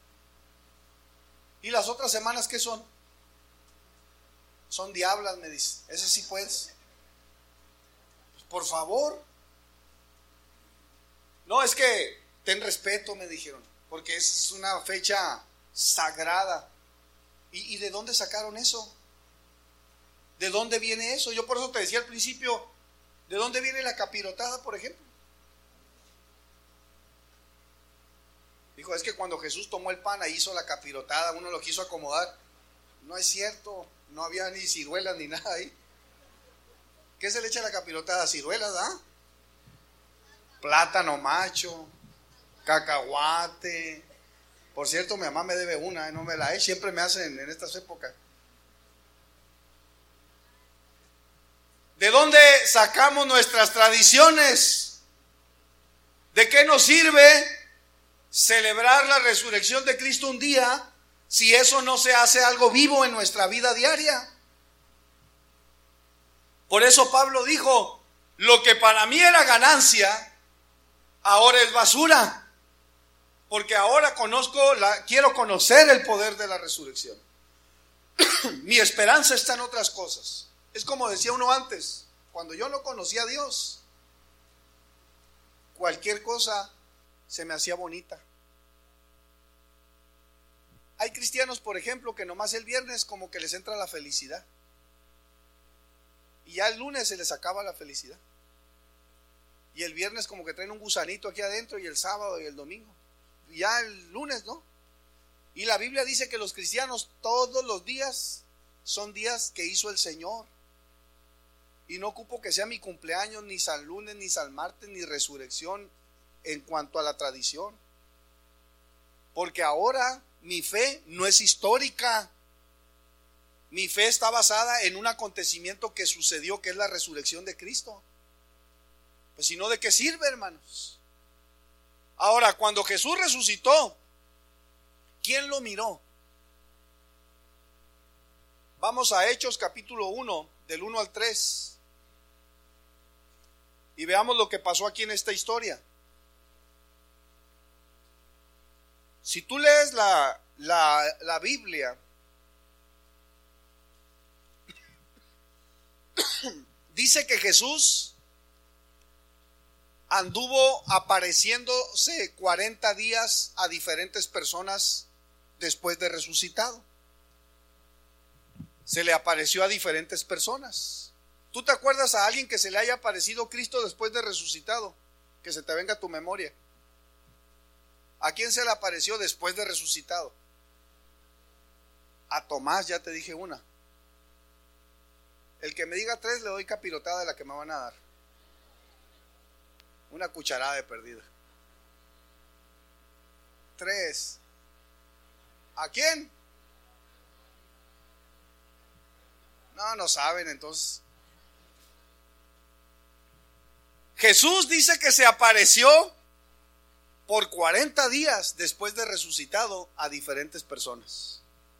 ¿Y las otras semanas qué son? Son diablas, me dice. Eso sí puedes. Pues por favor. No, es que ten respeto, me dijeron, porque es una fecha sagrada. ¿Y de dónde sacaron eso? ¿De dónde viene eso? Yo por eso te decía al principio, ¿de dónde viene la capirotada, por ejemplo? Dijo: es que cuando Jesús tomó el pan, ahí hizo la capirotada, uno lo quiso acomodar. No es cierto, no había ni ciruelas ni nada ahí. ¿Qué se le echa a la capirotada? Ciruelas, ¿ah? Plátano macho, cacahuate. Por cierto, mi mamá me debe una, no me la he, siempre me hacen en estas épocas. ¿De dónde sacamos nuestras tradiciones? ¿De qué nos sirve celebrar la resurrección de Cristo un día si eso no se hace algo vivo en nuestra vida diaria? Por eso Pablo dijo: lo que para mí era ganancia, ahora es basura, porque ahora quiero conocer el poder de la resurrección. Mi esperanza está en otras cosas. Es como decía uno antes, cuando yo no conocía a Dios, cualquier cosa se me hacía bonita. Hay cristianos, por ejemplo, que nomás el viernes como que les entra la felicidad. Y ya el lunes se les acaba la felicidad. Y el viernes como que traen un gusanito aquí adentro, y el sábado y el domingo. Y ya el lunes, ¿no? Y la Biblia dice que los cristianos todos los días son días que hizo el Señor. Y no ocupo que sea mi cumpleaños, ni San Lunes, ni San Martes, ni resurrección en cuanto a la tradición. Porque ahora mi fe no es histórica. Mi fe está basada en un acontecimiento que sucedió, que es la resurrección de Cristo. Pues si no, ¿de qué sirve, hermanos? Ahora, cuando Jesús resucitó, ¿quién lo miró? Vamos a Hechos capítulo 1, del 1 al 3. Y veamos lo que pasó aquí en esta historia. Si tú lees la Biblia, dice que Jesús anduvo apareciéndose 40 días a diferentes personas después de resucitado. Se le apareció a diferentes personas. ¿Tú te acuerdas a alguien que se le haya aparecido Cristo después de resucitado? Que se te venga a tu memoria. ¿A quién se le apareció después de resucitado? A Tomás, ya te dije una. El que me diga 3 le doy capirotada de la que me van a dar. Una cucharada de perdida. 3. ¿A quién? No saben entonces. Jesús dice que se apareció por 40 días después de resucitado a diferentes personas.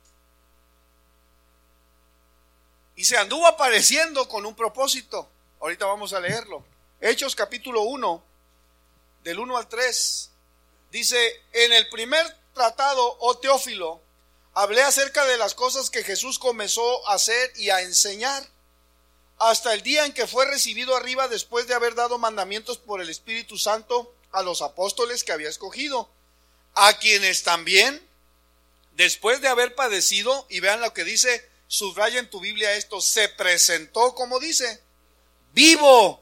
Y se anduvo apareciendo con un propósito. Ahorita vamos a leerlo. Hechos capítulo 1, del 1 al 3. Dice: en el primer tratado, oh Teófilo, hablé acerca de las cosas que Jesús comenzó a hacer y a enseñar, hasta el día en que fue recibido arriba, después de haber dado mandamientos por el Espíritu Santo a los apóstoles que había escogido, a quienes también, después de haber padecido, y vean lo que dice, subraya en tu Biblia esto, se presentó, como dice, vivo.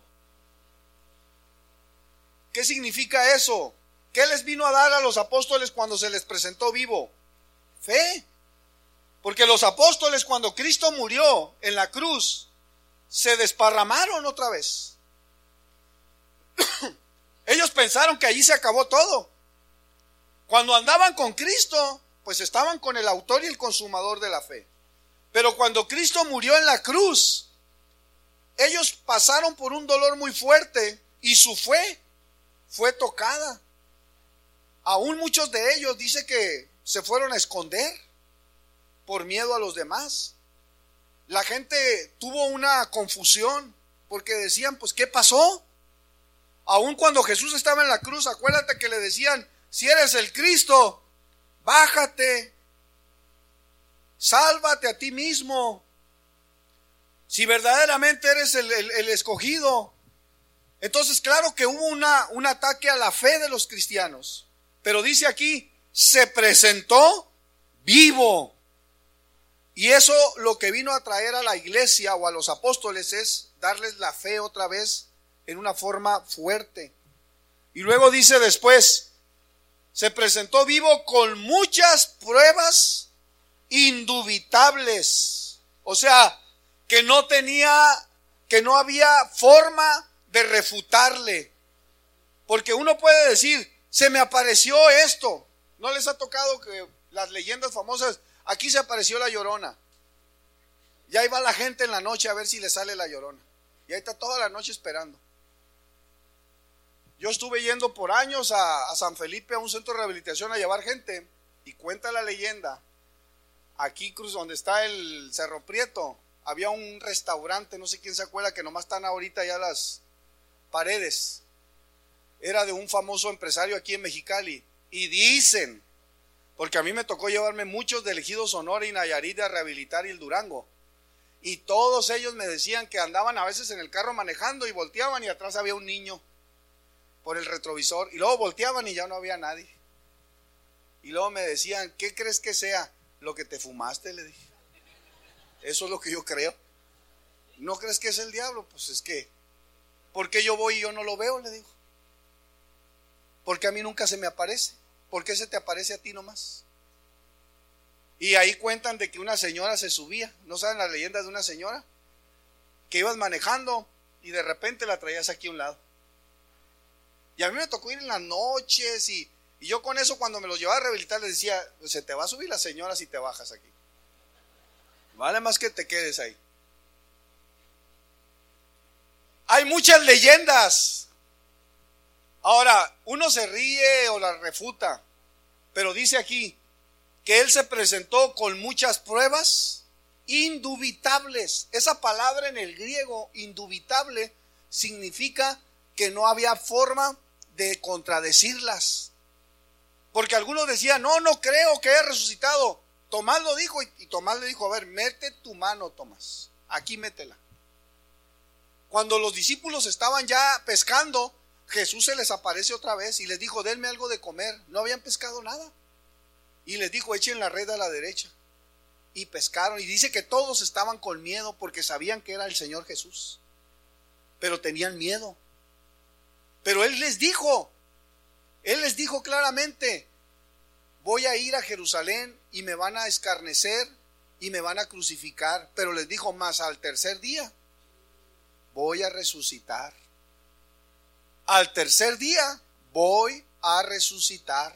¿Qué significa eso? ¿Qué les vino a dar a los apóstoles cuando se les presentó vivo? Fe. Porque los apóstoles, cuando Cristo murió en la cruz, se desparramaron otra vez. Ellos pensaron que allí se acabó todo. Cuando andaban con Cristo, pues estaban con el autor y el consumador de la fe. Pero cuando Cristo murió en la cruz, ellos pasaron por un dolor muy fuerte y su fe fue tocada. Aún muchos de ellos dice que se fueron a esconder por miedo a los demás. La gente tuvo una confusión porque decían, pues ¿qué pasó? Aún cuando Jesús estaba en la cruz, acuérdate que le decían, si eres el Cristo, bájate, sálvate a ti mismo, si verdaderamente eres el escogido. Entonces claro que hubo un ataque a la fe de los cristianos, pero dice aquí, se presentó vivo. Y eso lo que vino a traer a la iglesia o a los apóstoles es darles la fe otra vez en una forma fuerte. Y luego dice después, se presentó vivo con muchas pruebas indubitables. O sea, que no había forma de refutarle. Porque uno puede decir, se me apareció esto. ¿No les ha tocado que las leyendas famosas, aquí se apareció la Llorona? Y ahí va la gente en la noche a ver si le sale la Llorona. Y ahí está toda la noche esperando. Yo estuve yendo por años a San Felipe, a un centro de rehabilitación, a llevar gente. Y cuenta la leyenda, aquí donde está el Cerro Prieto, había un restaurante, no sé quién se acuerda, que nomás están ahorita ya las paredes. Era de un famoso empresario aquí en Mexicali. Y dicen, porque a mí me tocó llevarme muchos del Ejido Sonora y Nayarit a rehabilitar y el Durango. Y todos ellos me decían que andaban a veces en el carro manejando y volteaban y atrás había un niño. por el retrovisor y luego volteaban y ya no había nadie. Y luego me decían, ¿qué crees que sea? Lo que te fumaste, le dije. Eso es lo que yo creo. ¿No crees que es el diablo? Pues es que, ¿por qué yo voy y yo no lo veo? Le digo. Porque a mí nunca se me aparece. ¿Por qué se te aparece a ti nomás? Y ahí cuentan de que una señora se subía. ¿No saben las leyendas de una señora? Que ibas manejando y de repente la traías aquí a un lado. Y a mí me tocó ir en las noches y yo con eso cuando me los llevaba a rehabilitar les decía, se te va a subir la señora si te bajas aquí. Vale más que te quedes ahí. Hay muchas leyendas. Ahora, uno se ríe o las refuta, pero dice aquí que él se presentó con muchas pruebas indubitables. Esa palabra en el griego, indubitable, significa que no había forma de contradecirlas. Porque algunos decían, no creo que haya resucitado. Tomás lo dijo y Tomás le dijo, a ver, mete tu mano, Tomás, aquí métela. Cuando los discípulos estaban ya pescando, Jesús se les aparece otra vez y les dijo, denme algo de comer. No habían pescado nada. Y les dijo, echen la red a la derecha. Y pescaron. Y dice que todos estaban con miedo porque sabían que era el Señor Jesús. Pero tenían miedo. Pero Él les dijo claramente, voy a ir a Jerusalén y me van a escarnecer y me van a crucificar. Pero les dijo, más al tercer día voy a resucitar. Al tercer día voy a resucitar.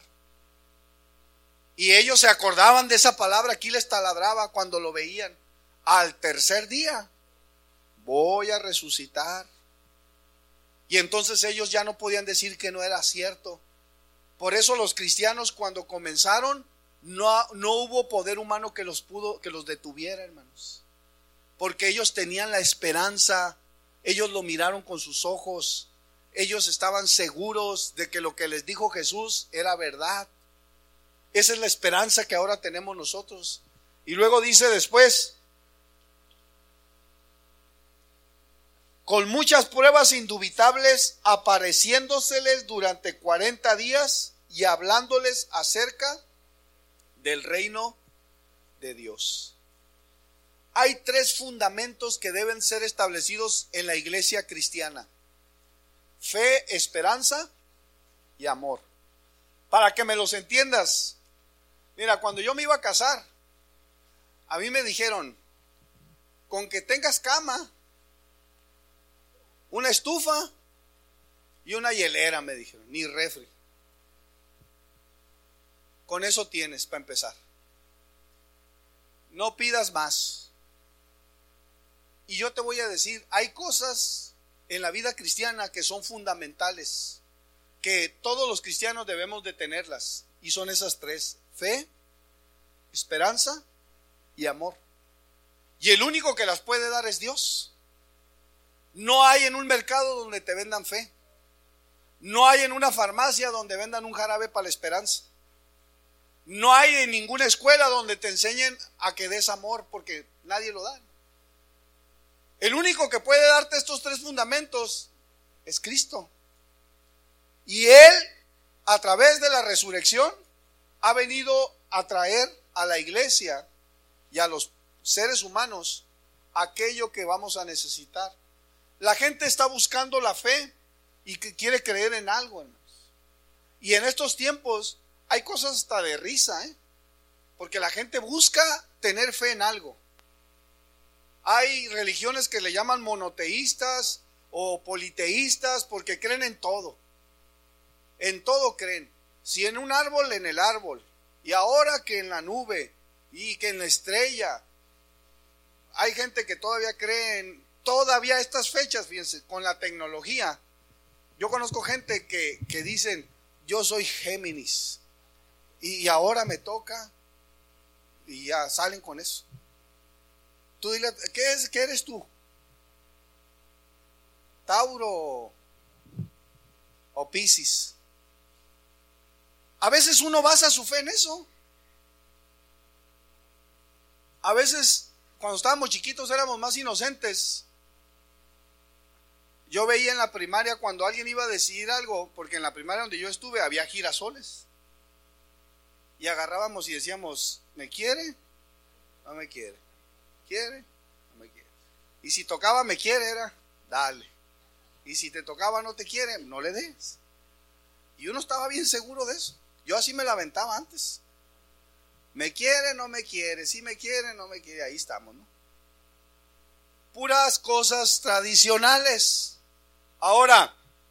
Y ellos se acordaban de esa palabra, aquí les taladraba cuando lo veían. Al tercer día voy a resucitar. Y entonces ellos ya no podían decir que no era cierto. Por eso los cristianos cuando comenzaron no hubo poder humano que los detuviera, hermanos. Porque ellos tenían la esperanza, ellos lo miraron con sus ojos. Ellos estaban seguros de que lo que les dijo Jesús era verdad. Esa es la esperanza que ahora tenemos nosotros. Y luego dice después, con muchas pruebas indubitables, apareciéndoseles durante 40 días y hablándoles acerca del reino de Dios. Hay 3 fundamentos que deben ser establecidos en la iglesia cristiana: fe, esperanza y amor. Para que me los entiendas, mira, cuando yo me iba a casar, a mí me dijeron, con que tengas cama, una estufa y una hielera, me dijeron, ni refri. Con eso tienes para empezar. No pidas más. Y yo te voy a decir, hay cosas en la vida cristiana que son fundamentales, que todos los cristianos debemos de tenerlas, y son esas 3: fe, esperanza y amor. Y el único que las puede dar es Dios. No hay en un mercado donde te vendan fe. No hay en una farmacia donde vendan un jarabe para la esperanza. No hay en ninguna escuela donde te enseñen a que des amor, porque nadie lo da. El único que puede darte estos 3 fundamentos es Cristo. Y Él, a través de la resurrección, ha venido a traer a la iglesia y a los seres humanos aquello que vamos a necesitar. La gente está buscando la fe y que quiere creer en algo, hermanos. Y en estos tiempos hay cosas hasta de risa, porque la gente busca tener fe en algo. Hay religiones que le llaman monoteístas o politeístas porque creen en todo. En todo creen. Si en un árbol, en el árbol. Y ahora que en la nube y que en la estrella. Hay gente que todavía cree en todavía estas fechas, fíjense, con la tecnología. Yo conozco gente que dicen, yo soy Géminis y ahora me toca, y ya salen con eso. Tú dile, ¿qué eres tú? ¿Tauro o Piscis? A veces uno basa su fe en eso. A veces, cuando estábamos chiquitos, éramos más inocentes Yo veía en la primaria cuando alguien iba a decidir algo, porque en la primaria donde yo estuve había girasoles. Y agarrábamos y decíamos, ¿me quiere? No me quiere. ¿Quiere? No me quiere. Y si tocaba me quiere, era, dale. Y si te tocaba no te quiere, no le des. Y uno estaba bien seguro de eso. Yo así me la aventaba antes. ¿Me quiere? No me quiere. Si me quiere, no me quiere. Ahí estamos, ¿no? Puras cosas tradicionales. Ahora,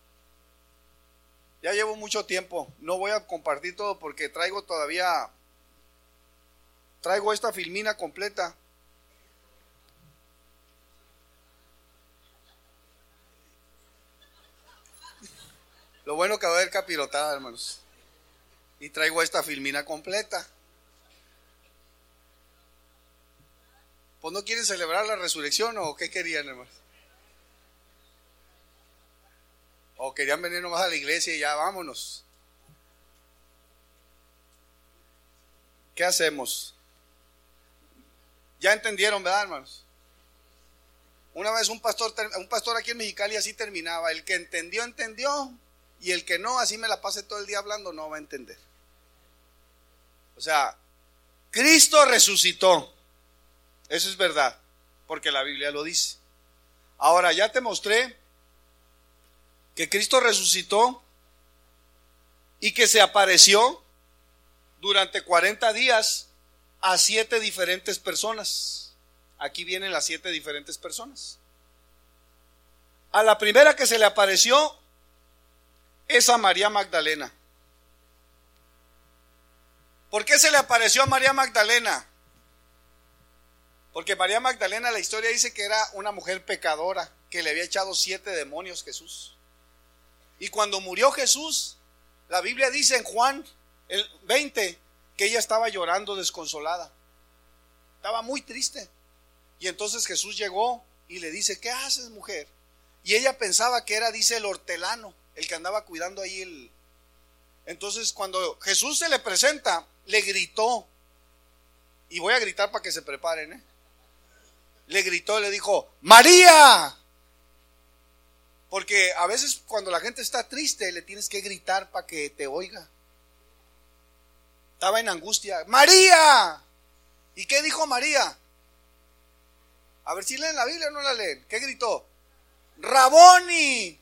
ya llevo mucho tiempo. No voy a compartir todo porque traigo esta filmina completa. Lo bueno que va a haber capirotada, hermanos. Y traigo esta filmina completa. ¿Pues no quieren celebrar la resurrección o qué querían, hermanos? ¿O querían venir nomás a la iglesia y ya vámonos? ¿Qué hacemos? Ya entendieron, ¿verdad, hermanos? Una vez un pastor aquí en Mexicali así terminaba: el que entendió, entendió, y el que no, así me la pase todo el día hablando, no va a entender. O sea, Cristo resucitó. Eso es verdad, porque la Biblia lo dice. Ahora, ya te mostré que Cristo resucitó y que se apareció durante 40 días a 7 diferentes personas. Aquí vienen las 7 diferentes personas. A la primera que se le apareció es a María Magdalena. ¿Por qué se le apareció a María Magdalena? Porque María Magdalena, la historia dice que era una mujer pecadora, que le había echado 7 demonios Jesús. Y cuando murió Jesús, la Biblia dice en Juan el 20 que ella estaba llorando desconsolada. Estaba muy triste. Y entonces Jesús llegó y le dice: ¿qué haces, mujer? Y ella pensaba que era, dice, el hortelano, el que andaba cuidando ahí Entonces cuando Jesús se le presenta, le gritó. Y voy a gritar para que se preparen, Le gritó, le dijo: ¡María! Porque a veces cuando la gente está triste le tienes que gritar para que te oiga. Estaba en angustia. ¡María! ¿Y qué dijo María? A ver si leen la Biblia o no la leen. ¿Qué gritó? ¡Raboni!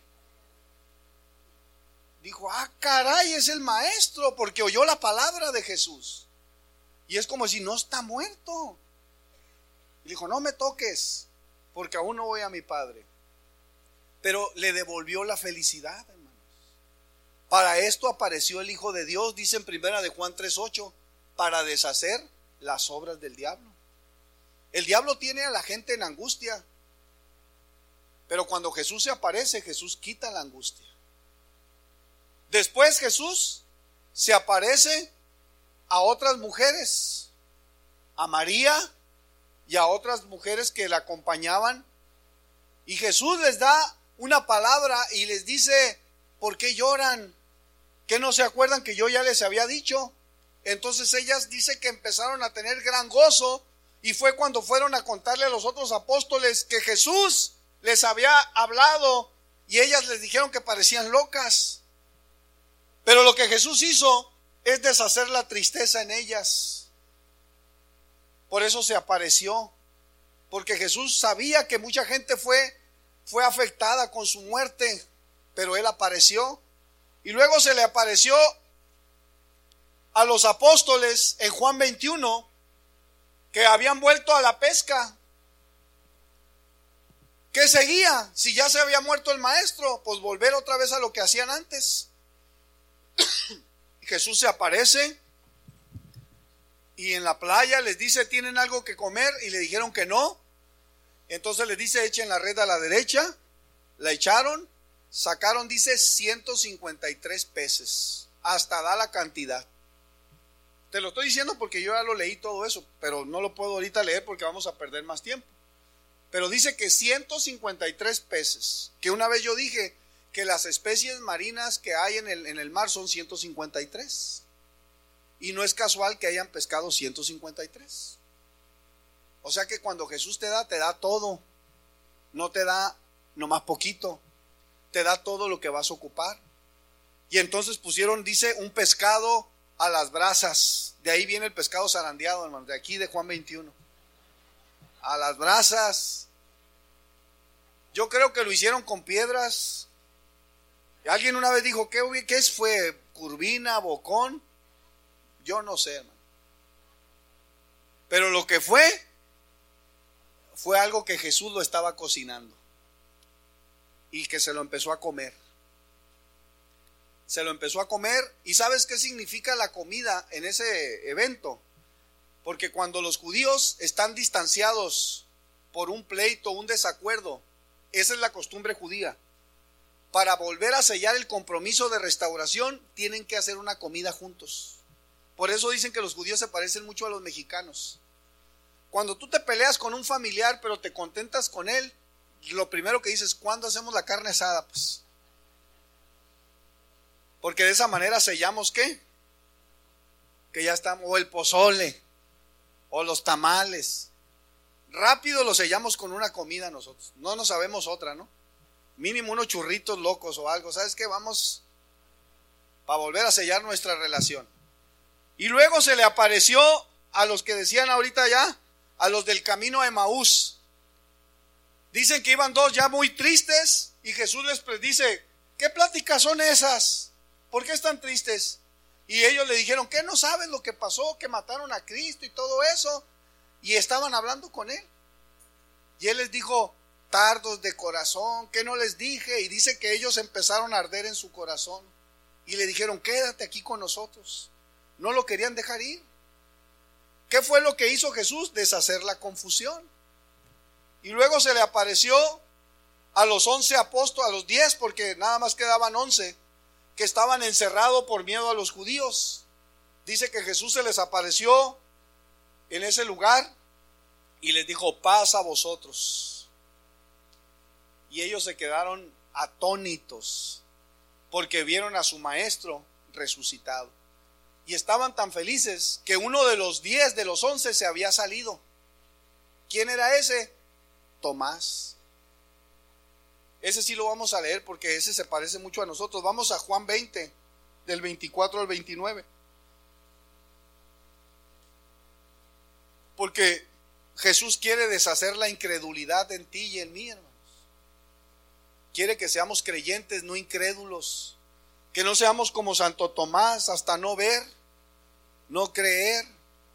Dijo: ah, caray, es el maestro, porque oyó la palabra de Jesús. Y es como si no está muerto. Y dijo: no me toques, porque aún no voy a mi Padre. Pero le devolvió la felicidad, hermanos. Para esto apareció el Hijo de Dios, dice en primera de Juan 3:8, para deshacer las obras del diablo. El diablo tiene a la gente en angustia, pero cuando Jesús se aparece, Jesús quita la angustia. Después Jesús se aparece a otras mujeres, a María y a otras mujeres que la acompañaban, y Jesús les da una palabra y les dice: ¿por qué lloran? ¿Qué no se acuerdan que yo ya les había dicho? Entonces ellas dice que empezaron a tener gran gozo, y fue cuando fueron a contarle a los otros apóstoles que Jesús les había hablado, y ellas les dijeron que parecían locas. Pero lo que Jesús hizo es deshacer la tristeza en ellas. Por eso se apareció, porque Jesús sabía que mucha gente fue afectada con su muerte, pero Él apareció. Y luego se le apareció a los apóstoles en Juan 21, que habían vuelto a la pesca. ¿Qué seguía? Si ya se había muerto el maestro, pues volver otra vez a lo que hacían antes. Jesús se aparece y en la playa les dice: ¿tienen algo que comer? Y le dijeron que no. Entonces les dice: echen la red a la derecha. La echaron, sacaron, dice, 153 peces. Hasta da la cantidad. Te lo estoy diciendo porque yo ya lo leí todo eso, pero no lo puedo ahorita leer porque vamos a perder más tiempo. Pero dice que 153 peces, que una vez yo dije que las especies marinas que hay en el mar son 153. Y no es casual que hayan pescado 153. O sea que cuando Jesús te da todo. No te da nomás poquito, te da todo lo que vas a ocupar. Y entonces pusieron, dice, un pescado a las brasas. De ahí viene el pescado zarandeado, hermano, de aquí de Juan 21. A las brasas. Yo creo que lo hicieron con piedras. Alguien una vez dijo, ¿qué fue? ¿Curvina, bocón? Yo no sé, hermano. Pero lo que fue algo que Jesús lo estaba cocinando y que se lo empezó a comer. Se lo empezó a comer. ¿Y sabes qué significa la comida en ese evento? Porque cuando los judíos están distanciados por un pleito, un desacuerdo, esa es la costumbre judía. Para volver a sellar el compromiso de restauración, tienen que hacer una comida juntos. Por eso dicen que los judíos se parecen mucho a los mexicanos. Cuando tú te peleas con un familiar, pero te contentas con él, lo primero que dices, ¿cuándo hacemos la carne asada? Pues, porque de esa manera sellamos ¿qué? Que ya estamos, o el pozole, o los tamales. Rápido lo sellamos con una comida nosotros. No nos sabemos otra, ¿no? Mínimo unos churritos locos o algo. ¿Sabes qué? Vamos para volver a sellar nuestra relación. Y luego se le apareció a los que decían ahorita ya, a los del camino a Emaús. Dicen que iban dos ya muy tristes y Jesús les dice, ¿qué pláticas son esas? ¿Por qué están tristes? Y ellos le dijeron, ¿qué no saben lo que pasó? Que mataron a Cristo y todo eso. Y estaban hablando con él. Y él les dijo, tardos de corazón, ¿qué no les dije? Y dice que ellos empezaron a arder en su corazón. Y le dijeron, quédate aquí con nosotros. No lo querían dejar ir. ¿Qué fue lo que hizo Jesús? Deshacer la confusión. Y luego se le apareció a los 11 apóstoles, a los 10, porque nada más quedaban 11, que estaban encerrados por miedo a los judíos. Dice que Jesús se les apareció en ese lugar y les dijo, paz a vosotros. Y ellos se quedaron atónitos porque vieron a su maestro resucitado. Y estaban tan felices que uno de los 10, de los 11 se había salido. ¿Quién era ese? Tomás. Ese sí lo vamos a leer porque ese se parece mucho a nosotros. Vamos a Juan 20, del 24 al 29. Porque Jesús quiere deshacer la incredulidad en ti y en mí, hermanos. Quiere que seamos creyentes, no incrédulos. Que no seamos como Santo Tomás, hasta no ver, no creer.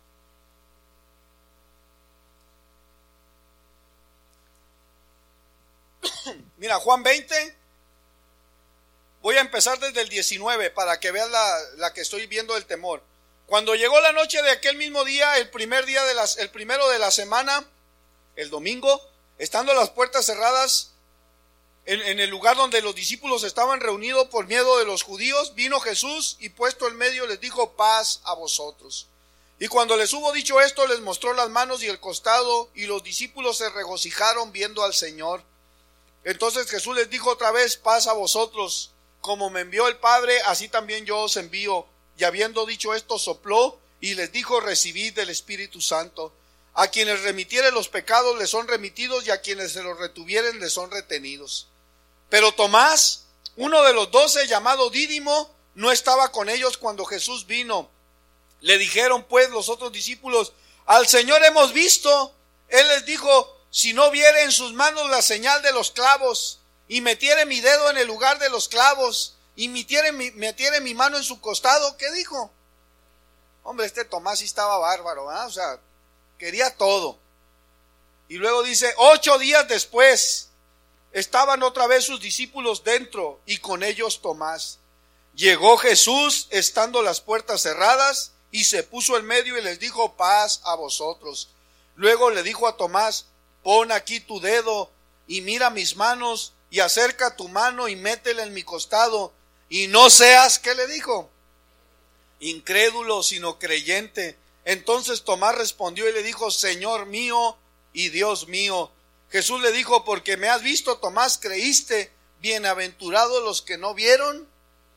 Mira, Juan 20, voy a empezar desde el 19 para que veas la que estoy viendo del temor. Cuando llegó la noche de aquel mismo día, el primero de la semana, el domingo, estando las puertas cerradas, en el lugar donde los discípulos estaban reunidos por miedo de los judíos, vino Jesús y puesto en medio les dijo, paz a vosotros. Y cuando les hubo dicho esto, les mostró las manos y el costado, y los discípulos se regocijaron viendo al Señor. Entonces Jesús les dijo otra vez, paz a vosotros, como me envió el Padre, así también yo os envío. Y habiendo dicho esto, sopló y les dijo, recibid del Espíritu Santo. A quienes remitieren los pecados les son remitidos, y a quienes se los retuvieren les son retenidos. Pero Tomás, uno de los 12, llamado Dídimo, no estaba con ellos cuando Jesús vino. Le dijeron pues los otros discípulos, al Señor hemos visto. Él les dijo, si no viere en sus manos la señal de los clavos, y metiere mi dedo en el lugar de los clavos, y metiere mi mano en su costado, ¿qué dijo? Hombre, este Tomás sí estaba bárbaro, ¿verdad? O sea, quería todo. Y luego dice, 8 días después, estaban otra vez sus discípulos dentro, y con ellos Tomás. Llegó Jesús, estando las puertas cerradas, y se puso en medio y les dijo, paz a vosotros. Luego le dijo a Tomás, pon aquí tu dedo, y mira mis manos, y acerca tu mano y métela en mi costado, y no seas, ¿qué le dijo? Incrédulo, sino creyente. Entonces Tomás respondió y le dijo, Señor mío y Dios mío. Jesús le dijo, porque me has visto, Tomás, creíste. Bienaventurados los que no vieron.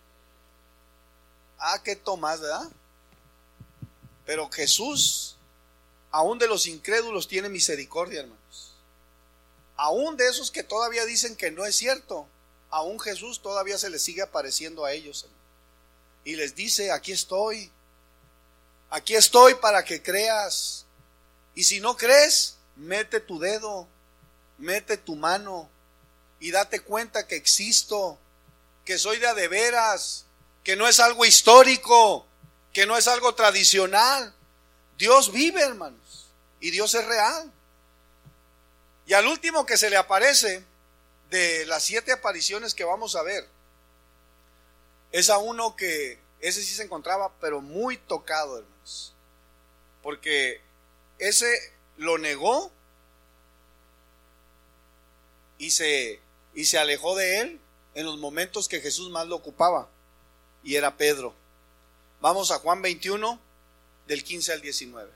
Qué Tomás, ¿verdad? Pero Jesús, aún de los incrédulos, tiene misericordia, hermanos. Aún de esos que todavía dicen que no es cierto, aún Jesús todavía se les sigue apareciendo a ellos, hermano. Y les dice, aquí estoy para que creas. Y si no crees, mete tu dedo, mete tu mano y date cuenta que existo, que soy de veras, que no es algo histórico, que no es algo tradicional. Dios vive, hermanos, y Dios es real. Y al último que se le aparece, de las 7 apariciones que vamos a ver, es a uno que ese sí se encontraba pero muy tocado, hermanos, porque ese lo negó y se alejó de él en los momentos que Jesús más lo ocupaba, y era Pedro. Vamos a Juan 21 del 15 al 19.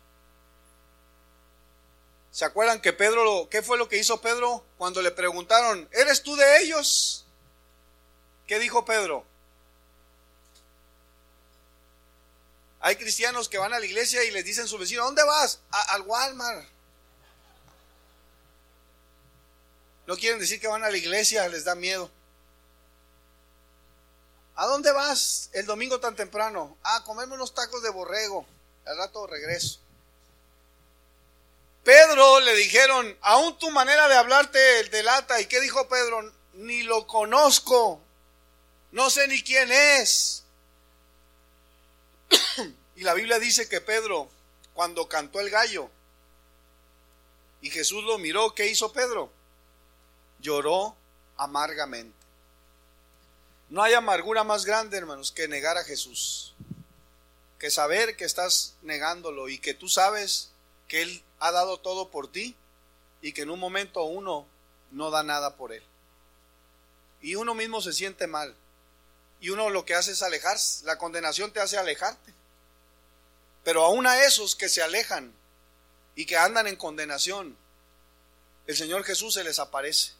¿Se acuerdan que Pedro, qué fue lo que hizo Pedro cuando le preguntaron, ¿eres tú de ellos? ¿Qué dijo Pedro? Hay cristianos que van a la iglesia y les dicen a su vecino, ¿a dónde vas? Al Walmart. No quieren decir que van a la iglesia, les da miedo. ¿A dónde vas el domingo tan temprano? A comerme unos tacos de borrego, al rato regreso. Pedro le dijeron, aún tu manera de hablarte delata. ¿Y qué dijo Pedro? Ni lo conozco, no sé ni quién es. Y la Biblia dice que Pedro, cuando cantó el gallo y Jesús lo miró, ¿qué hizo Pedro? Lloró amargamente. No hay amargura más grande, hermanos, que negar a Jesús, que saber que estás negándolo y que tú sabes que Él ha dado todo por ti y que en un momento uno no da nada por Él. Y uno mismo se siente mal. Y uno lo que hace es alejarse. La condenación te hace alejarte. Pero aún a esos que se alejan y que andan en condenación, el Señor Jesús se les aparece.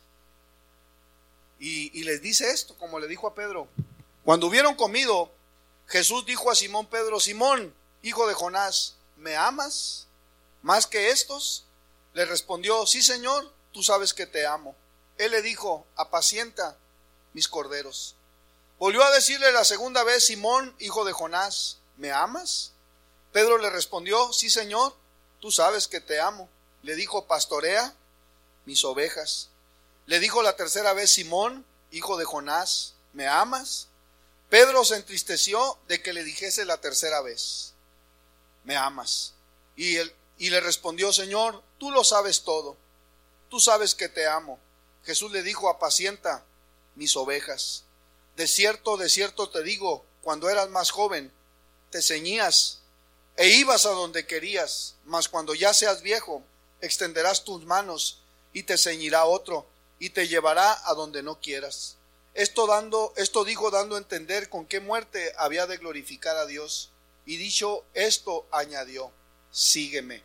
Y les dice esto, como le dijo a Pedro. Cuando hubieron comido, Jesús dijo a Simón Pedro, Simón, hijo de Jonás, ¿me amas más que estos? Le respondió, sí, Señor, tú sabes que te amo. Él le dijo, apacienta mis corderos. Volvió a decirle la segunda vez, Simón, hijo de Jonás, ¿me amas? Pedro le respondió, sí, Señor, tú sabes que te amo. Le dijo, pastorea mis ovejas. Le dijo la tercera vez, Simón, hijo de Jonás, ¿me amas? Pedro se entristeció de que le dijese la tercera vez, ¿me amas? Y le respondió, Señor, tú lo sabes todo, tú sabes que te amo. Jesús le dijo, apacienta mis ovejas. De cierto te digo, cuando eras más joven, te ceñías e ibas a donde querías, mas cuando ya seas viejo, extenderás tus manos y te ceñirá otro y te llevará a donde no quieras. Esto dijo dando a entender con qué muerte había de glorificar a Dios. Y dicho esto, añadió, sígueme.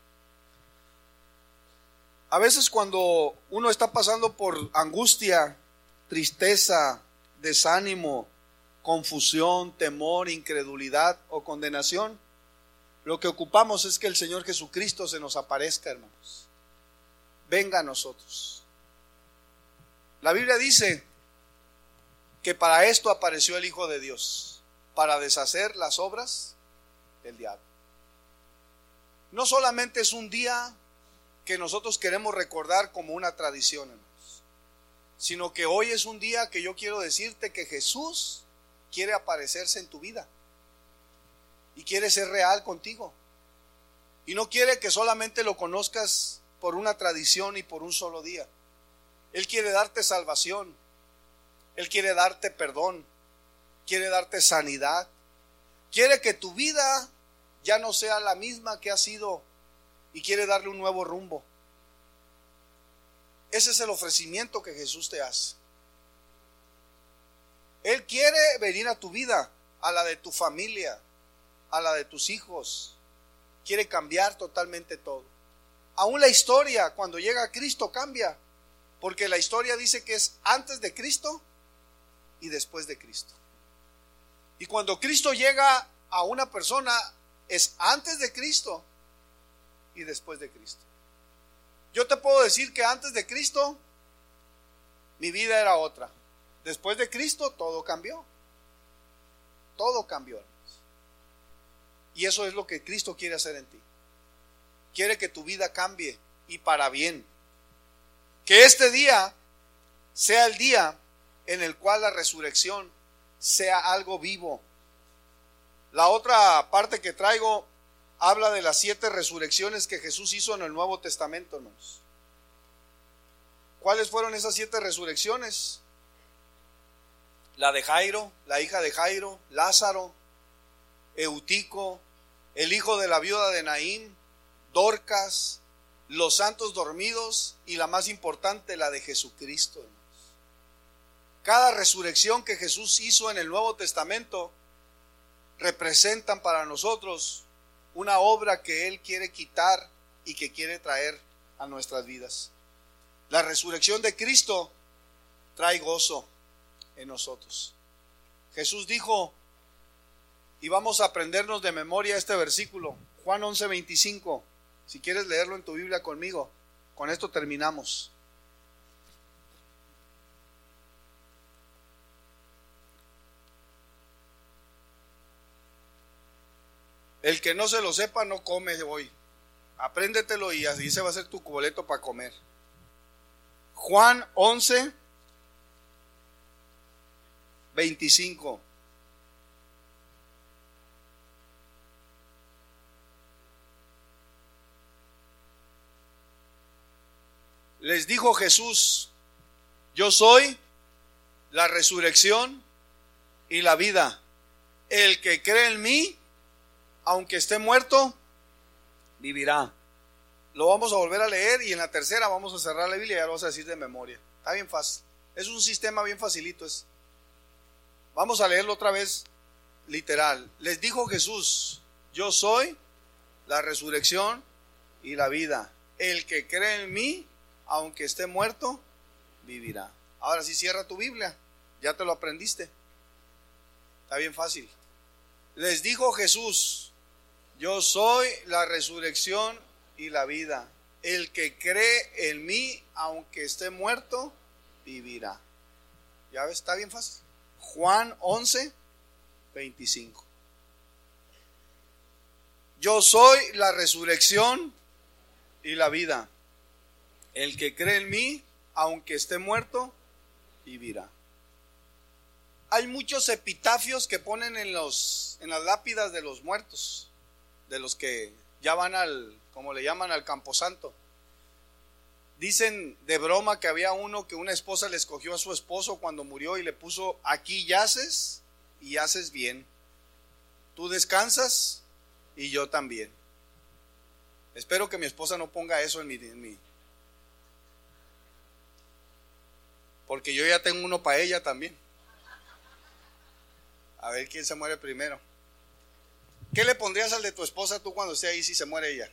A veces cuando uno está pasando por angustia, tristeza, desánimo, confusión, temor, incredulidad o condenación, lo que ocupamos es que el Señor Jesucristo se nos aparezca, hermanos. Venga a nosotros. La Biblia dice que para esto apareció el Hijo de Dios, para deshacer las obras del diablo. No solamente es un día que nosotros queremos recordar como una tradición, hermanos, sino que hoy es un día que yo quiero decirte que Jesús quiere aparecerse en tu vida y quiere ser real contigo. Y no quiere que solamente lo conozcas por una tradición y por un solo día. Él quiere darte salvación, Él quiere darte perdón, quiere darte sanidad, quiere que tu vida ya no sea la misma que ha sido y quiere darle un nuevo rumbo. Ese es el ofrecimiento que Jesús te hace. Él quiere venir a tu vida, a la de tu familia, a la de tus hijos. Quiere cambiar totalmente todo. Aún la historia, cuando llega a Cristo, cambia. Porque la historia dice que es antes de Cristo y después de Cristo. Y cuando Cristo llega a una persona, es antes de Cristo y después de Cristo. Yo te puedo decir que antes de Cristo mi vida era otra. Después de Cristo todo cambió. Todo cambió, hermanos. Y eso es lo que Cristo quiere hacer en ti. Quiere que tu vida cambie y para bien. Que este día sea el día en el cual la resurrección sea algo vivo. La otra parte que traigo habla de las 7 resurrecciones que Jesús hizo en el Nuevo Testamento, hermanos. ¿Cuáles fueron esas 7 resurrecciones? La de Jairo, la hija de Jairo, Lázaro, Eutico, el hijo de la viuda de Naín, Dorcas, los santos dormidos y la más importante, la de Jesucristo, hermanos. Cada resurrección que Jesús hizo en el Nuevo Testamento representan para nosotros una obra que Él quiere quitar y que quiere traer a nuestras vidas. La resurrección de Cristo trae gozo en nosotros. Jesús dijo, y vamos a aprendernos de memoria este versículo, Juan 11:25. Si quieres leerlo en tu Biblia conmigo, con esto terminamos. El que no se lo sepa no come hoy. Apréndetelo y así se va a hacer tu boleto para comer. Juan 11:25. Les dijo Jesús, yo soy la resurrección y la vida. El que cree en mí, aunque esté muerto, vivirá. Lo vamos a volver a leer y en la tercera vamos a cerrar la Biblia y ya lo vamos a decir de memoria. Está bien fácil. Es un sistema bien facilito. Vamos a leerlo otra vez literal. Les dijo Jesús, yo soy la resurrección y la vida. El que cree en mí, aunque esté muerto, vivirá. Ahora sí cierra tu Biblia. Ya te lo aprendiste. Está bien fácil. Les dijo Jesús, yo soy la resurrección y la vida. El que cree en mí, aunque esté muerto, vivirá. Ya ves, está bien fácil. Juan 11:25. Yo soy la resurrección y la vida. El que cree en mí, aunque esté muerto, vivirá. Hay muchos epitafios que ponen en las lápidas de los muertos, de los que ya van como le llaman, al camposanto. Dicen de broma que había uno que una esposa le escogió a su esposo cuando murió y le puso, aquí yaces y yaces bien. Tú descansas y yo también. Espero que mi esposa no ponga eso en mí. Porque yo ya tengo uno para ella también. A ver quién se muere primero. ¿Qué le pondrías al de tu esposa tú cuando esté ahí si se muere ella?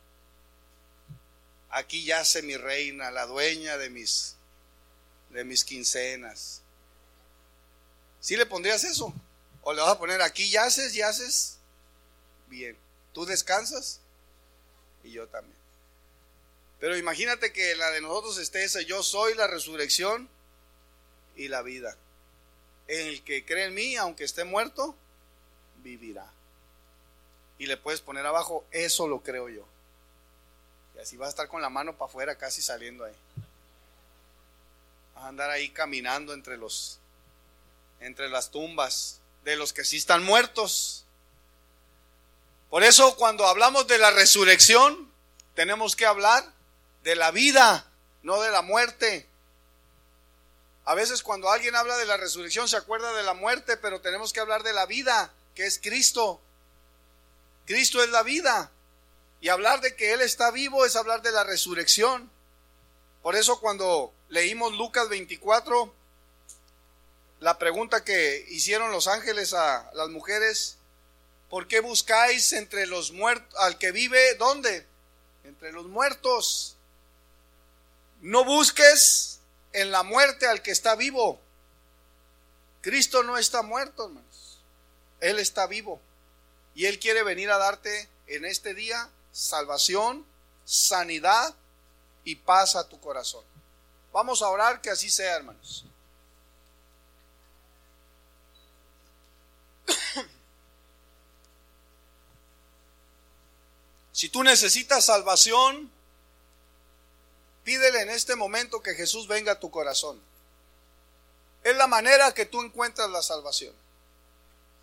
Aquí yace mi reina, la dueña de mis quincenas. ¿Sí le pondrías eso? ¿O le vas a poner aquí yaces bien? Tú descansas y yo también. Pero imagínate que la de nosotros esté esa, yo soy la resurrección y la vida. El que cree en mí, aunque esté muerto, vivirá. Y le puedes poner abajo, eso lo creo yo. Y así vas a estar con la mano para afuera, casi saliendo ahí. Vas a andar ahí caminando entre las tumbas de los que sí están muertos. Por eso cuando hablamos de la resurrección, tenemos que hablar de la vida, no de la muerte. A veces cuando alguien habla de la resurrección se acuerda de la muerte, pero tenemos que hablar de la vida, que es Cristo. Cristo es la vida. Y hablar de que Él está vivo es hablar de la resurrección. Por eso cuando leímos Lucas 24, la pregunta que hicieron los ángeles a las mujeres, ¿por qué buscáis entre los muertos al que vive? ¿Dónde? Entre los muertos. No busques en la muerte al que está vivo. Cristo no está muerto, hermanos. Él está vivo. Y Él quiere venir a darte en este día salvación, sanidad y paz a tu corazón. Vamos a orar que así sea, hermanos. Si tú necesitas salvación, pídele en este momento que Jesús venga a tu corazón. Es la manera que tú encuentras la salvación.